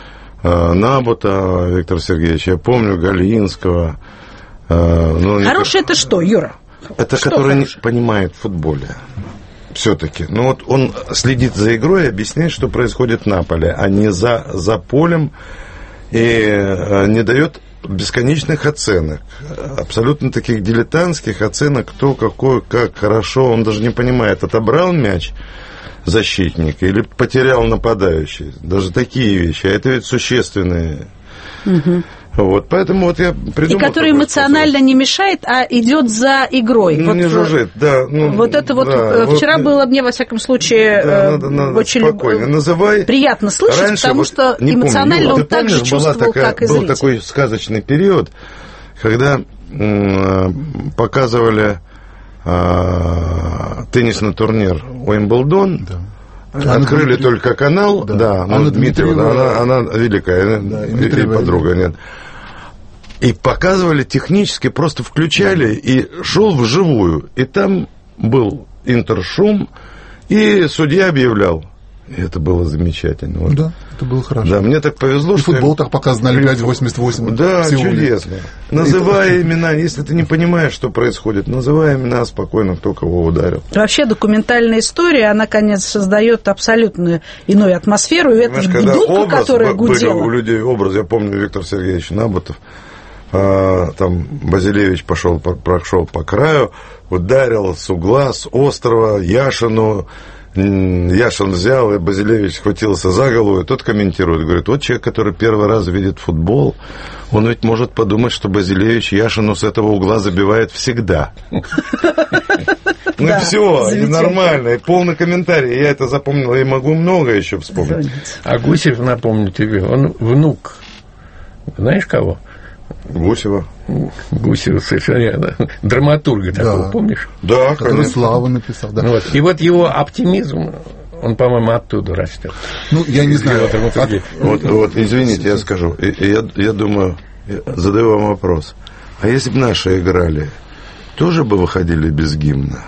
Набута Виктора Сергеевича, я помню Галинского. Ну, хороший это что, Юра? Это что который хороший? Не понимает в футболе. Все-таки. Ну вот он следит за игрой и объясняет, что происходит на поле, а не за, за полем, и не дает бесконечных оценок. Абсолютно таких дилетантских оценок, кто какой, как хорошо. Он даже не понимает, отобрал мяч защитник или потерял нападающий. Даже такие вещи. А это ведь существенные. Угу. Вот, поэтому вот я придумал... И который эмоционально способ. Не мешает, а идет за игрой. Ну, вот, не жужжит, да. Ну, вот это вот да, вчера вот, было мне, во всяком случае, да, надо, надо очень спокойно. Называй. Приятно слышать, Раньше, потому вот, что помню, эмоционально он ты так помнишь, же чувствовал, такая, как и был зритель. Был такой сказочный период, когда м- показывали а- теннисный турнир Уимблдон. Да. Открыли Анна только канал, да, да Анна Дмитриева, она, она великая, да, и подруга, нет. И показывали технически, просто включали, и шел вживую. И там был интершум, и судья объявлял. И это было замечательно. Вот. Да, это было хорошо. Да, мне так повезло, и что... футбол так показан на Олимпиаде восемьдесят восемь. Да, чудесно. Называй имена, если ты не понимаешь, что происходит, называй имена спокойно, кто кого ударил. Вообще документальная история, она, конечно, создает абсолютно иную атмосферу, и это дудка, которая гудела. У людей образ, я помню Виктор Сергеевич Набутов, там Базилевич пошел, прошел по краю, ударил с угла, с острова Яшину. Яшин взял, и Базилевич схватился за голову, и тот комментирует, говорит, вот человек, который первый раз видит футбол, он ведь может подумать, что Базилевич Яшину с этого угла забивает всегда. Ну и все, и нормально, и полный комментарий, я это запомнил, и могу много еще вспомнить. А Гусев, напомню тебе, он внук, знаешь кого? Гусева. Гусева, совершенно драматурга да. такого, помнишь? Да, который конечно. Славу написал, да. Вот. И вот его оптимизм, он, по-моему, оттуда растет. Ну, я не знаю. От... Вот, вот, извините, я скажу. Я, я думаю, я задаю вам вопрос. А если бы наши играли, тоже бы выходили без гимна?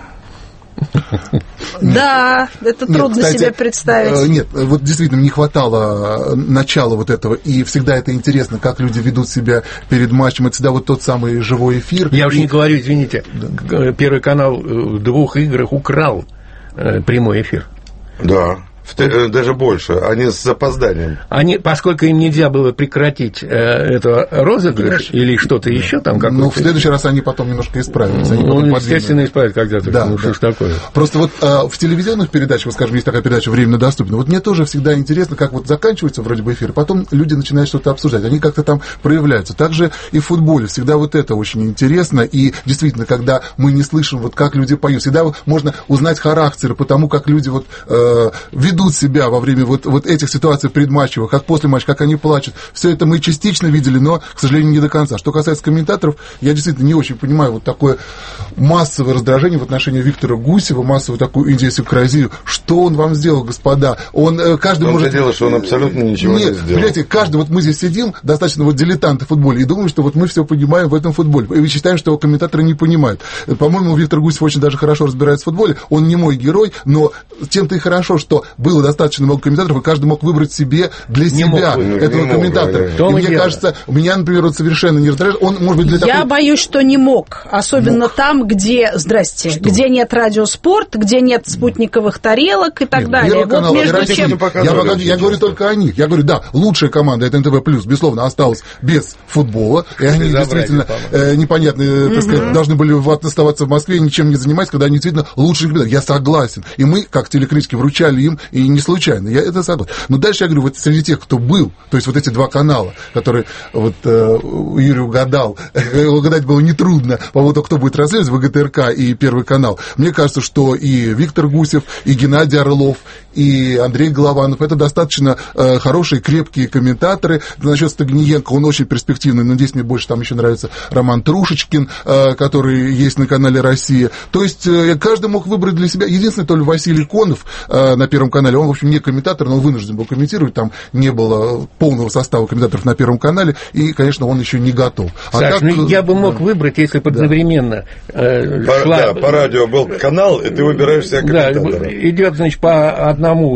Да, это трудно нет, кстати, себе представить. Нет, вот действительно не хватало начала вот этого, и всегда это интересно, как люди ведут себя перед матчем, это всегда вот тот самый живой эфир. Я и... уже не говорю, извините, да. Первый канал в двух играх украл прямой эфир. Да. Даже больше, они с запозданием. Они, поскольку им нельзя было прекратить э, это розыгрыш или что-то еще там. Ну, в следующий раз они потом немножко исправились. Они ну, естественно, исправят когда-то. Да, ну, да. что ж такое. Просто вот а, в телевизионных передачах, вот, скажем, есть такая передача «Временно доступна», вот мне тоже всегда интересно, как вот заканчивается вроде бы эфир, потом люди начинают что-то обсуждать, они как-то там проявляются. Также и в футболе всегда вот это очень интересно, и действительно, когда мы не слышим, вот как люди поют, всегда можно узнать характеры по тому, как люди вот э, ведут себя во время вот, вот этих ситуаций предматчевых, как после матча, как они плачут. Все это мы частично видели, но, к сожалению, не до конца. Что касается комментаторов, я действительно не очень понимаю вот такое массовое раздражение в отношении Виктора Гусева, массовую такую индиосинкразию. Что он вам сделал, господа? Он, каждый может... дело, что он абсолютно ничего Нет, не сделал. Понимаете, каждый, вот мы здесь сидим, достаточно вот дилетанты в футболе, и думаем, что вот мы все понимаем в этом футболе. И считаем, что комментаторы не понимают. По-моему, Виктор Гусев очень даже хорошо разбирается в футболе. Он не мой герой, но тем-то и хорошо, что было достаточно много комментаторов, и каждый мог выбрать себе для не себя мог, этого не комментатора. Мог, и мне дело. кажется, меня, например, вот совершенно не раздражает. Он, может быть, для Я такой... боюсь, что не мог. Особенно мог. там, где, здрасте, что? где нет радиоспорт, где нет спутниковых тарелок и так нет, далее. Вот канал, между чем... Я, я, я говорю только о них. Я говорю, да, лучшая команда это эн тэ вэ плюс, безусловно, осталась без футбола. И они действительно э, непонятно, так сказать, должны были оставаться в Москве, ничем не занимаясь, когда они действительно лучшие команды. Я согласен. И мы, как телекритики, вручали им, и не случайно. Я это согласен. Но дальше я говорю, вот среди тех, кто был, то есть вот эти два канала, которые вот э, Юрий угадал, угадать было нетрудно по поводу, кто будет транслировать, вэ гэ тэ эр ка и Первый канал. Мне кажется, что и Виктор Гусев, и Геннадий Орлов, и Андрей Голованов, это достаточно э, хорошие, крепкие комментаторы. Насчет Стагниенко, он очень перспективный, но здесь мне больше там еще нравится Роман Трушечкин, э, который есть на канале «Россия». То есть э, каждый мог выбрать для себя. Единственное, то ли Василий Конов э, на Первом канале, он, в общем, не комментатор, но он вынужден был комментировать, там не было полного состава комментаторов на Первом канале, и, конечно, он еще не готов. А Саш, так... ну я бы мог выбрать, если бы одновременно э, по, шла... Да, по радио был канал, и ты выбираешь себя комментатора. Да, идет, значит, по одному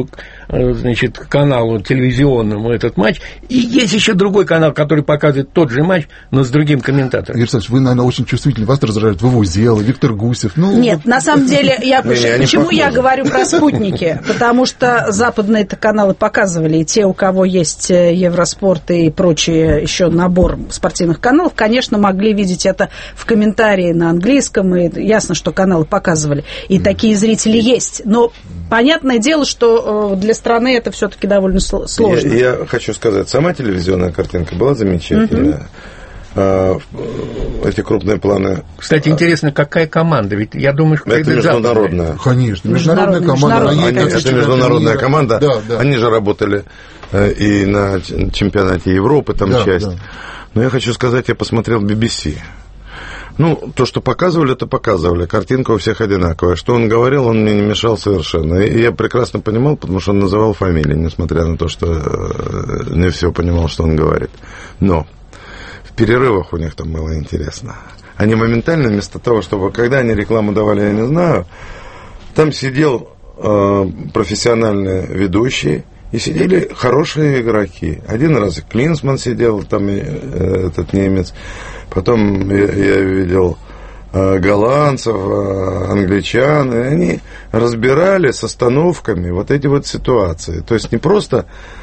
значит, каналу телевизионному этот матч, и есть еще другой канал, который показывает тот же матч, но с другим комментатором. Игорь Александрович, вы, наверное, очень чувствительны, вас раздражают Вовузела, Виктор Гусев. Ну, Нет, на самом деле, я, почему я похожи. говорю про спутники? Потому что западные-то каналы показывали, и те, у кого есть Евроспорт и прочие еще набор спортивных каналов, конечно, могли видеть это в комментарии на английском, и ясно, что каналы показывали. И такие зрители есть. Но понятное дело, что для страны это все-таки довольно сложно. Я, я хочу сказать, сама телевизионная картинка была замечательная. Uh-huh. Эти крупные планы. Кстати, интересно, какая команда? Ведь я думаю, что это международная. Конечно, международная команда. Они, это международная команда. Да, да. Они же работали и на чемпионате Европы, там да, часть. Да. Но я хочу сказать, я посмотрел би би си. Ну, то, что показывали, это показывали. Картинка у всех одинаковая. Что он говорил, он мне не мешал совершенно. И я прекрасно понимал, потому что он называл фамилии, несмотря на то, что не все понимал, что он говорит. Но в перерывах у них там было интересно. Они моментально, вместо того, чтобы, когда они рекламу давали, я не знаю, там сидел э, профессиональный ведущий, и сидели хорошие игроки. Один раз Клинсман сидел, там э, этот немец. Потом я, я видел э, голландцев, э, англичан. И они разбирали с остановками вот эти вот ситуации. То есть не просто...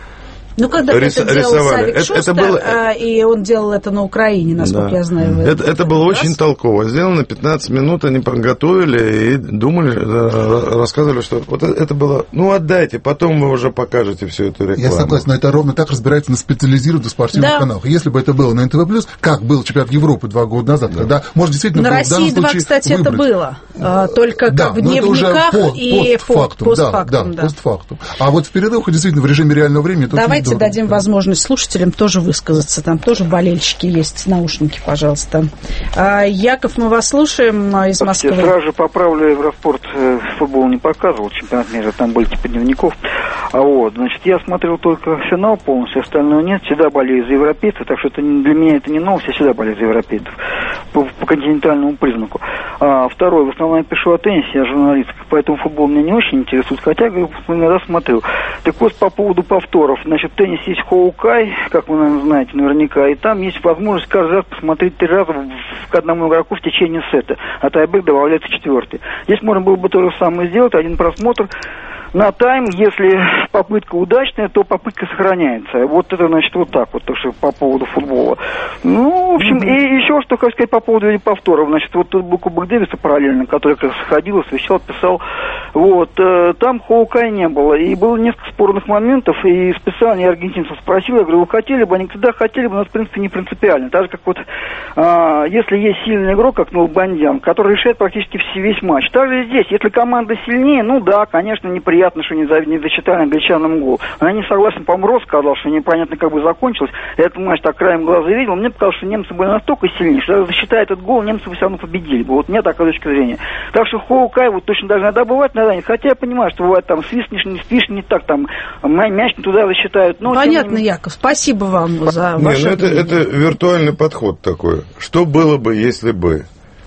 Ну, когда Рис, это делал Савик Шустер, это было... а, и он делал это на Украине, насколько да. я знаю. Это, это было раз. Очень толково. Сделано пятнадцать минут, они подготовили и думали, рассказывали, что вот это было... Ну, отдайте, потом вы уже покажете всю эту рекламу. Я согласен, но это ровно так разбирается на специализированных спортивных да. каналах. Если бы это было на эн тэ вэ плюс, как был чемпионат Европы два года назад, да. когда, может, действительно... На было, России два, кстати, выбрать. Это было. А, только да, как в дневниках по, и постфактум. постфактум. Да, да, постфактум. А вот в перерывах, действительно, в режиме реального времени... Давайте дадим возможность слушателям тоже высказаться. Там тоже болельщики есть. Наушники, пожалуйста. А, Яков, мы вас слушаем из Москвы. Я сразу же поправлю, Евроспорт футбол не показывал, чемпионат мира, там были типа дневников. А вот, значит, я смотрел только финал полностью, остальное нет. Всегда болею за европейцев, так что это не, для меня это не новость, я всегда болею за европейцев по, по континентальному признаку. А, второе, в основном я пишу о теннисе, я журналист, поэтому футбол меня не очень интересует, хотя, говорю, иногда смотрю. Так вот, по поводу повторов. Значит, в теннисе есть Хоукай, как вы, наверное, знаете, наверняка, и там есть возможность каждый раз посмотреть три раза к одному игроку в течение сета, а тайбрейк добавляется четвертый. Здесь можно было бы то же самое сделать, один просмотр на тайм, если попытка удачная, то попытка сохраняется. Вот это, значит, вот так вот, так что по поводу футбола. Ну, в общем, mm-hmm. и еще что хочу сказать по поводу повторов. Значит, вот тут был Кубок Дэвиса параллельно, который как раз ходил, освещал, писал. Вот, э, там Хоукай не было. И было несколько спорных моментов, и специально я аргентинцев спросил, я говорю, вы хотели бы, они всегда хотели бы, но в принципе не принципиально. Так же, как вот, э, если есть сильный игрок, как Нурбандян, который решает практически весь матч. Также и здесь, если команда сильнее, ну да, конечно, неприятно, что не, за, не засчитали англичанам гол. Но я не согласен, по-моему, Рос сказал, что непонятно как бы закончилось. Этот матч так краем глаза видел. Мне показалось, что немцы были настолько сильнее, что даже засчитая этот гол, немцы бы все равно победили. Вот мне такая точка зрения. Так что Хоукай вот точно даже иногда бывает, иногда нет. Хотя я понимаю, что бывает там свистнешь, не свистнешь, не так там мяч не туда засчитают. Но, понятно, тем... Яков. Спасибо вам за не, ваше... Ну это, это виртуальный подход такой. Что было бы, если бы?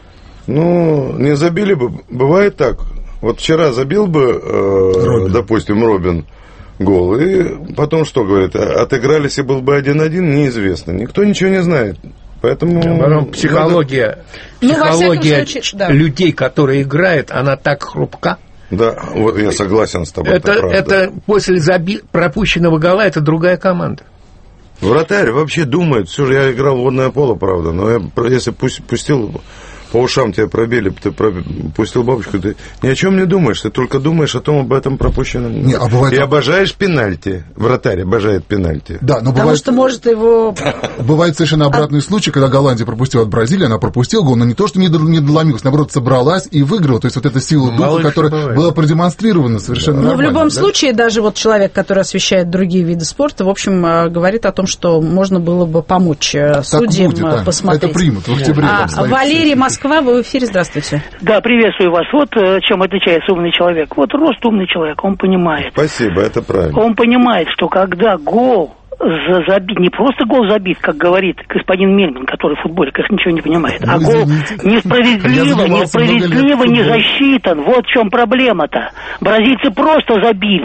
Ну, не забили бы. Бывает так. Вот вчера забил бы, э, допустим, Робин гол, и потом что говорит, отыгрались и был бы один-один, неизвестно. Никто ничего не знает. Поэтому... Потом психология, надо... психология ну, случае, да. людей, которые играют, она так хрупка. Да, вот я согласен с тобой. Это, это, это после заби... пропущенного гола, это другая команда. Вратарь вообще думает, все же я играл в водное поло, правда, но я, если пусть, пустил... По ушам тебя пробили, ты пустил бабочку, ты ни о чем не думаешь, ты только думаешь о том, об этом пропущенном. Не, а бывает... И обожаешь пенальти. Вратарь обожает пенальти. Да, но Потому бывает... что может его... Бывает совершенно обратный а... случай, когда Голландия пропустила от Бразилии, она пропустила гол, но не то, что не доломилась, наоборот, собралась и выиграла. То есть вот эта сила духа, Мало которая бывает. Была продемонстрирована совершенно да. нормально. Но в любом да? случае, даже вот человек, который освещает другие виды спорта, в общем, говорит о том, что можно было бы помочь так судьям будет, да. посмотреть. Это примут в октябре. А, Валерий, Москва, вы в эфире, здравствуйте. Да, приветствую вас. Вот чем отличается умный человек. Вот Рост умный человек, он понимает. Спасибо, это правильно. Он понимает, что когда гол забит, не просто гол забит, как говорит господин Мельман, который в футболе, конечно, ничего не понимает, ну, а гол несправедливо, несправедливо не засчитан. Вот в чем проблема-то. Бразильцы просто забили.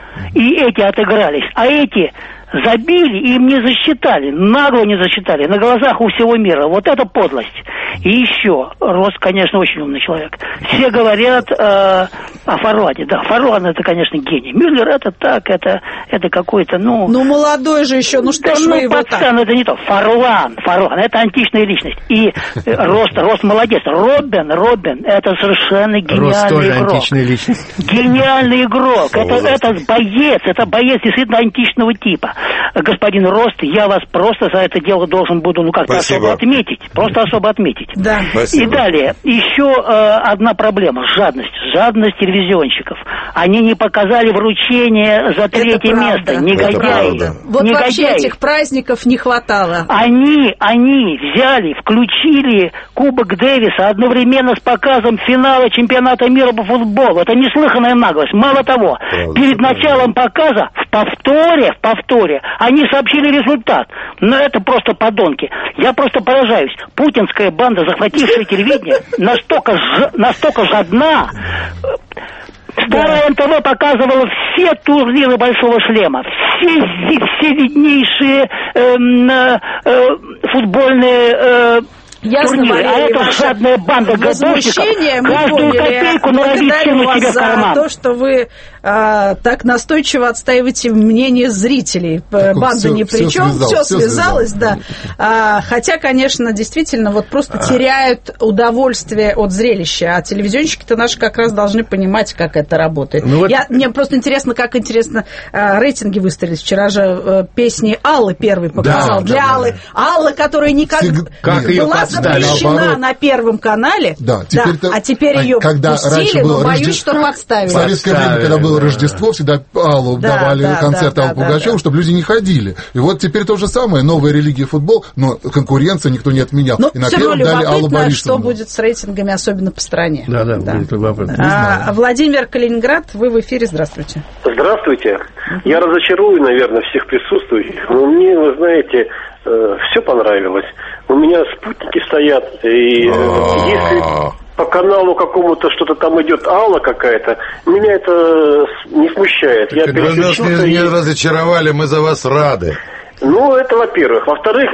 и эти отыгрались, а эти забили, им не засчитали, нагло не засчитали, на глазах у всего мира. Вот это подлость. И еще, Рост, конечно, очень умный человек. Все говорят э, о Фаруане. Да, Фаруан это, конечно, гений. Мюллер это так, это, это какой-то, ну... Ну, молодой же еще, ну что да, ж ну, вы его пацан, так? это не то. Фаруан, Фаруан, это античная личность. И э, Рост, Рост молодец. Робин, Робин, это совершенно гениальный Рост тоже игрок. античная личность. Гениальный игрок. Это, это боец, это боец действительно античного типа. Господин Рост, я вас просто за это дело должен буду, ну, как-то особо отметить. Просто особо отметить. Да. И далее, еще э, одна проблема, жадность. Жадность телевизионщиков. Они не показали вручение за третье место. Негодяи. Вот Негодяи. вообще этих праздников не хватало. Они, они взяли, включили Кубок Дэвиса одновременно с показом финала чемпионата мира по футболу. Это неслыханная наглость. Мало того, правда, перед началом показа в повторе, в повторе, они сообщили результат. Но это просто подонки. Я просто поражаюсь. Путинская банда, захватившая телевидение, настолько, ж... настолько жадна. Старая эн тэ вэ показывала все турниры Большого шлема, все, все виднейшие э, э, футбольные э, Ясно, турниры. А Валерий, это жадная банда габонщиков каждую копейку норовит кинуть себе в карман. За то, что вы а, так настойчиво отстаиваете мнение зрителей. Так банда все, ни при чем, все, все связалось, да. А, хотя, конечно, действительно, вот просто а. теряют удовольствие от зрелища. А телевизионщики-то наши как раз должны понимать, как это работает. Ну, вот... Я, мне просто интересно, как интересно а, рейтинги выстрелились. Вчера же а, песни Аллы первый показал. Да, для да, Аллы. Да. Алла, которая никак как была запрещена на Первом канале, да, теперь да, а теперь ее когда пустили, но боюсь, Рожде... что подставили. В советское время, когда было Рождество, всегда Аллу да, давали да, концерт да, Аллы да, Пугачёву, да, чтобы люди не ходили. И вот теперь то же самое, новая религия футбол, но конкуренция никто не отменял. Но и на все Первом равно дали Аллу любопытно, Борисовну. что будет с рейтингами, особенно по стране. Да, да, да. Будет любопытно. А, Владимир, Калининград, вы в эфире, здравствуйте. Здравствуйте. Я разочарую, наверное, всех присутствующих, но мне, вы знаете, э, все понравилось. У меня спутники стоят, и э, если по каналу какому-то что-то там идет Алла какая-то, меня это не смущает. Я вы нас не, не разочаровали, мы за вас рады. Ну, это во-первых. Во-вторых,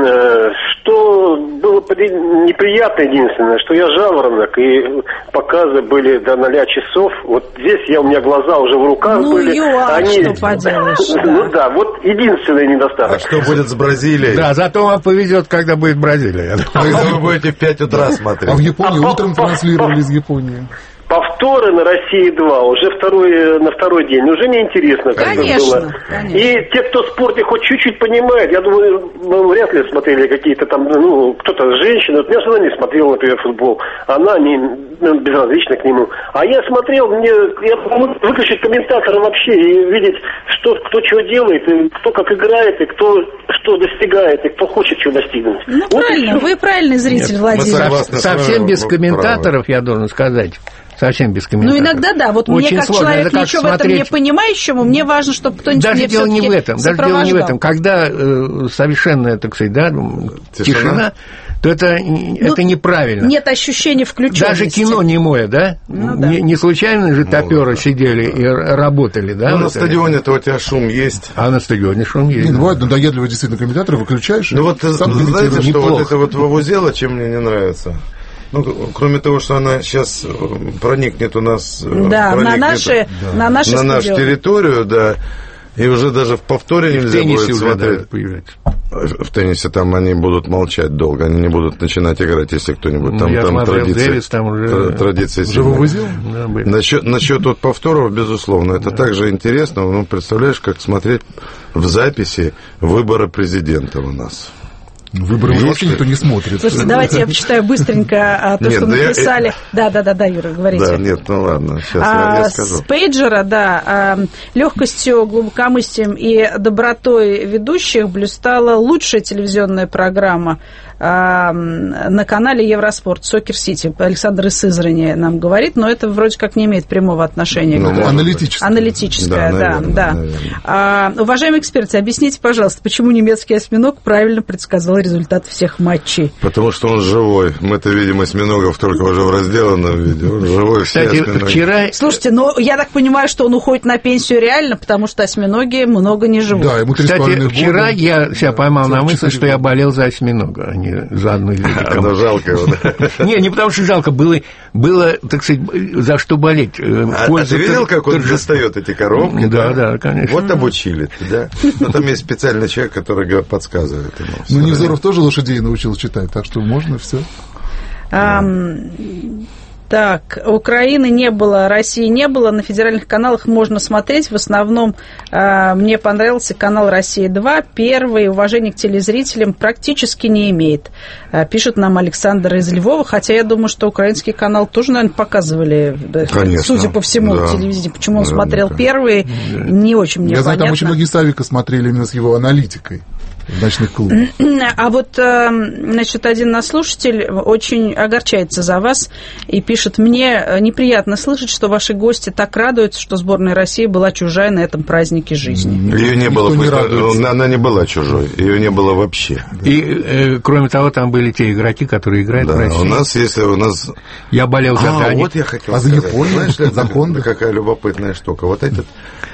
что было неприятно единственное, что я жаворонок, и показы были до ноля часов. Вот здесь я, у меня глаза уже в руках ну, были. Ну, они... что поделаешь. Ну да, вот единственный недостаток. А что будет с Бразилией? Да, зато вам повезет, когда будет Бразилия. Вы будете в пять утра смотреть. А в Японии утром транслировали изЯпонии. Повторы на России два уже второй, на второй день. Уже неинтересно, как это было. Конечно. И те, кто в спорте хоть чуть-чуть понимает, я думаю, мы вряд ли смотрели какие-то там, ну, кто-то женщина. Я жена не смотрела, например, футбол. Она не ну, безразлична к нему. А я смотрел, мне я мог выключить комментатора вообще и видеть, что, кто чего делает, и кто как играет, и кто что достигает, и кто хочет чего достигнуть. Ну, вот правильно, вы правильный зритель, Нет, Владимир. Совсем без комментаторов, я должен сказать. Совсем без комментариев. Ну, иногда да. Вот очень мне, как сложно. человек, как ничего смотреть... в этом не понимающему, мне важно, чтобы кто-нибудь даже мне дело не в этом, даже дело не в этом. Когда э, совершенная, так сказать, да, тишина, тишина то это, ну, это неправильно. Нет ощущения включенности. Даже кино немое, да? Ну, да. Не, не случайно же топеры ну, сидели и работали, да? Ну, вот на стадионе-то у тебя шум есть. А на стадионе шум есть. Не, да. Бывает надоедливый действительно комментатор, выключаешь. Ну, вот, знаете, что вот это вот вовузела, чем мне не нравится? Ну, кроме того, что она сейчас проникнет у нас да, проникнет на, наши, да. на, наши на нашу территорию, да, и уже даже в повторе и нельзя в будет смотреть. Да, в теннисе там они будут молчать долго, они не будут начинать играть, если кто-нибудь там, ну, там традиции. Дэвис, там уже традиции уже вывозил? Да, насчет, насчет вот повторов, безусловно, это да. также интересно. Ну, представляешь, как смотреть в записи выборы президента у нас. Выборы Есть вообще никто не смотрит. Слушайте, давайте я почитаю быстренько то, нет, что написали. Да, да, да, да, Юра, говорите. Да, нет, ну ладно, сейчас а, я, я скажу. С пейджера, да, легкостью, глубокомыслием и добротой ведущих блистала лучшая телевизионная программа а, на канале Евроспорт, Сокер Сити. Александр из Сызрани нам говорит, но это вроде как не имеет прямого отношения. Ну, к аналитическое. Аналитическое, да, наверное, да. наверное. А, уважаемые эксперты, объясните, пожалуйста, почему немецкий осьминог правильно предсказал результат всех матчей? Потому что он живой. Мы-то видим осьминогов только уже в разделанном виде. Он живой, все Кстати, осьминоги. вчера... Слушайте, ну, я так понимаю, что он уходит на пенсию реально, потому что осьминоги много не живут. Да, ему три с половиной Кстати, года. вчера я себя поймал на мысли, что я болел за осьминога, а не за одну из этих команд. Ну, жалко его, да? Не, не потому что жалко, было, было, так сказать, за что болеть. А, а ты видел, как он достает эти коробки? Да, да, конечно. Вот обучили, да? Но там есть специальный человек, который подсказывает ему. Ну, Невзоров тоже лошадей научил читать, так что можно все. Так, Украины не было, России не было, на федеральных каналах можно смотреть, в основном э, мне понравился канал «Россия-два», первый, уважение к телезрителям практически не имеет, э, пишет нам Александр из Львова, хотя я думаю, что украинский канал тоже, наверное, показывали, конечно, судя по всему, да. в телевидении, почему он Да, смотрел да, первый, да. не очень мне я понятно. знаю, там очень многие Савика смотрели именно с его аналитикой в ночных клубах. А вот, значит, один наш слушатель очень огорчается за вас и пишет: мне неприятно слышать, что ваши гости так радуются, что сборная России была чужая на этом празднике жизни. Ее не было, не она не была чужой, ее не было вообще. И, э, кроме того, там были те игроки, которые играют да, в России. у нас, если у нас... Я болел за а, Дани. вот я хотел а сказать. за Японию? Знаешь ли, за Хонду? какая любопытная штука. Вот, этот,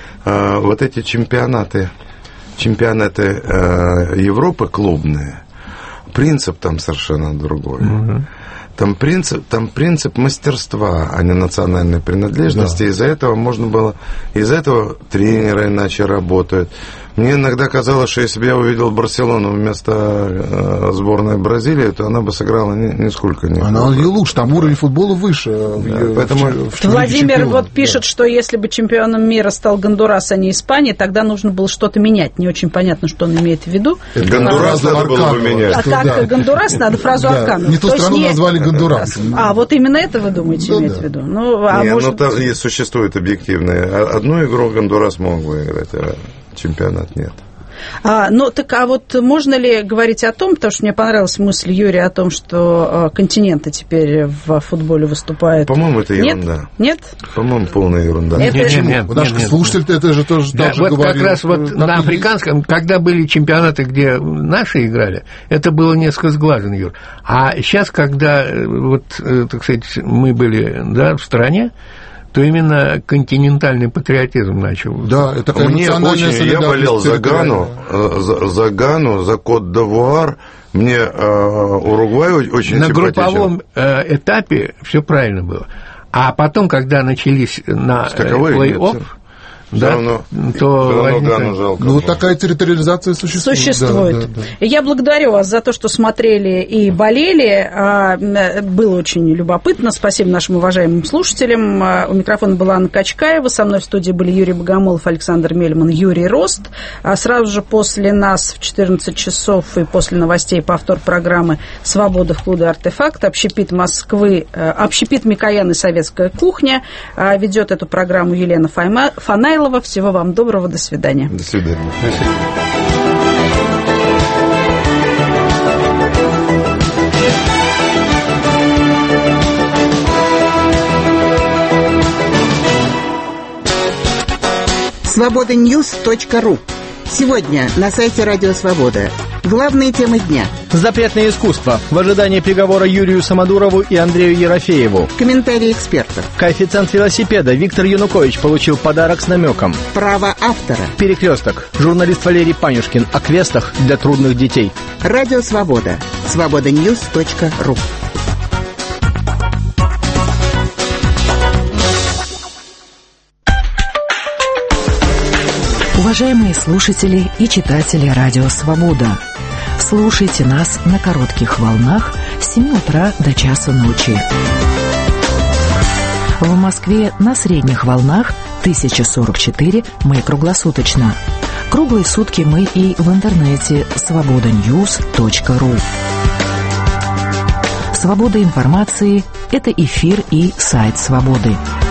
э, вот эти чемпионаты, чемпионаты э, Европы клубные, принцип там совершенно другой. Угу. Там принцип, там принцип мастерства, а не национальной принадлежности. Да. Из-за этого можно было... Из-за этого тренеры иначе работают. Мне иногда казалось, что если бы я увидел Барселону вместо э, сборной Бразилии, то она бы сыграла ни, нисколько не Она и лучше, там уровень футбола выше. Да, в, поэтому... в, в Владимир вот пишет, да. что если бы чемпионом мира стал Гондурас, а не Испания, тогда нужно было что-то менять. Не очень понятно, что он имеет в виду. Гондурас надо было бы менять. А как да. Гондурас, надо фразу да. Арканова. Не ту то страну не... назвали Гондурас. А, вот именно это вы думаете, да, иметь да. в виду? Ну, а не, может... ну, там и существует объективные. Одну игру Гондурас мог выиграть, а чемпионат нет. А, ну, так, а вот можно ли говорить о том, потому что мне понравилась мысль Юрия о том, что континенты теперь в футболе выступают. По-моему, это ерунда. Нет? По-моему, полная ерунда. Это... Нет, нет, нет, Наш нет, слушатель нет. это же тоже да, вот говорил. Как раз вот на африканском, когда были чемпионаты, где наши играли, это было несколько сглажено, Юр. А сейчас, когда, вот, так сказать, мы были да, в стране, то именно континентальный патриотизм начал. Да, это такая Мне национальная очень, я болел за Гану, за, за Гану, за Кот-д'Ивуар. Мне э, Уругвай очень на симпатичен. групповом э, этапе все правильно было. А потом, когда начались на плей-офф, да, равно, то возникает... жалко. Ну, вот такая территориализация существует. Существует. Да, да, да. Я благодарю вас за то, что смотрели и болели. Было очень любопытно. Спасибо нашим уважаемым слушателям. У микрофона была Анна Качкаева. Со мной в студии были Юрий Богомолов, Александр Мельман, Юрий Рост. А сразу же после нас в четырнадцать часов и после новостей повтор программы «Свобода в клубе «Артефакт». Общепит Москвы, общепит Микоян и советская кухня. Ведет эту программу Елена Фанайлова. Всего вам доброго, до свидания. До свидания. До свидания. свобода ньюс точка ру. Сегодня на сайте Радио Свобода. Главные темы дня. Запретное искусство. В ожидании приговора Юрию Самодурову и Андрею Ерофееву. Комментарии экспертов. Коэффициент велосипеда. Виктор Янукович получил подарок с намеком. Право автора. Перекресток. Журналист Валерий Панюшкин о квестах для трудных детей. Радио Свобода. свобода ньюс точка ру. Уважаемые слушатели и читатели Радио Свобода, слушайте нас на коротких волнах с семи утра до часу ночи. В Москве на средних волнах тысяча сорок четыре мы круглосуточно. Круглые сутки мы и в интернете свобода ньюс точка ру. Свобода информации – это эфир и сайт Свободы.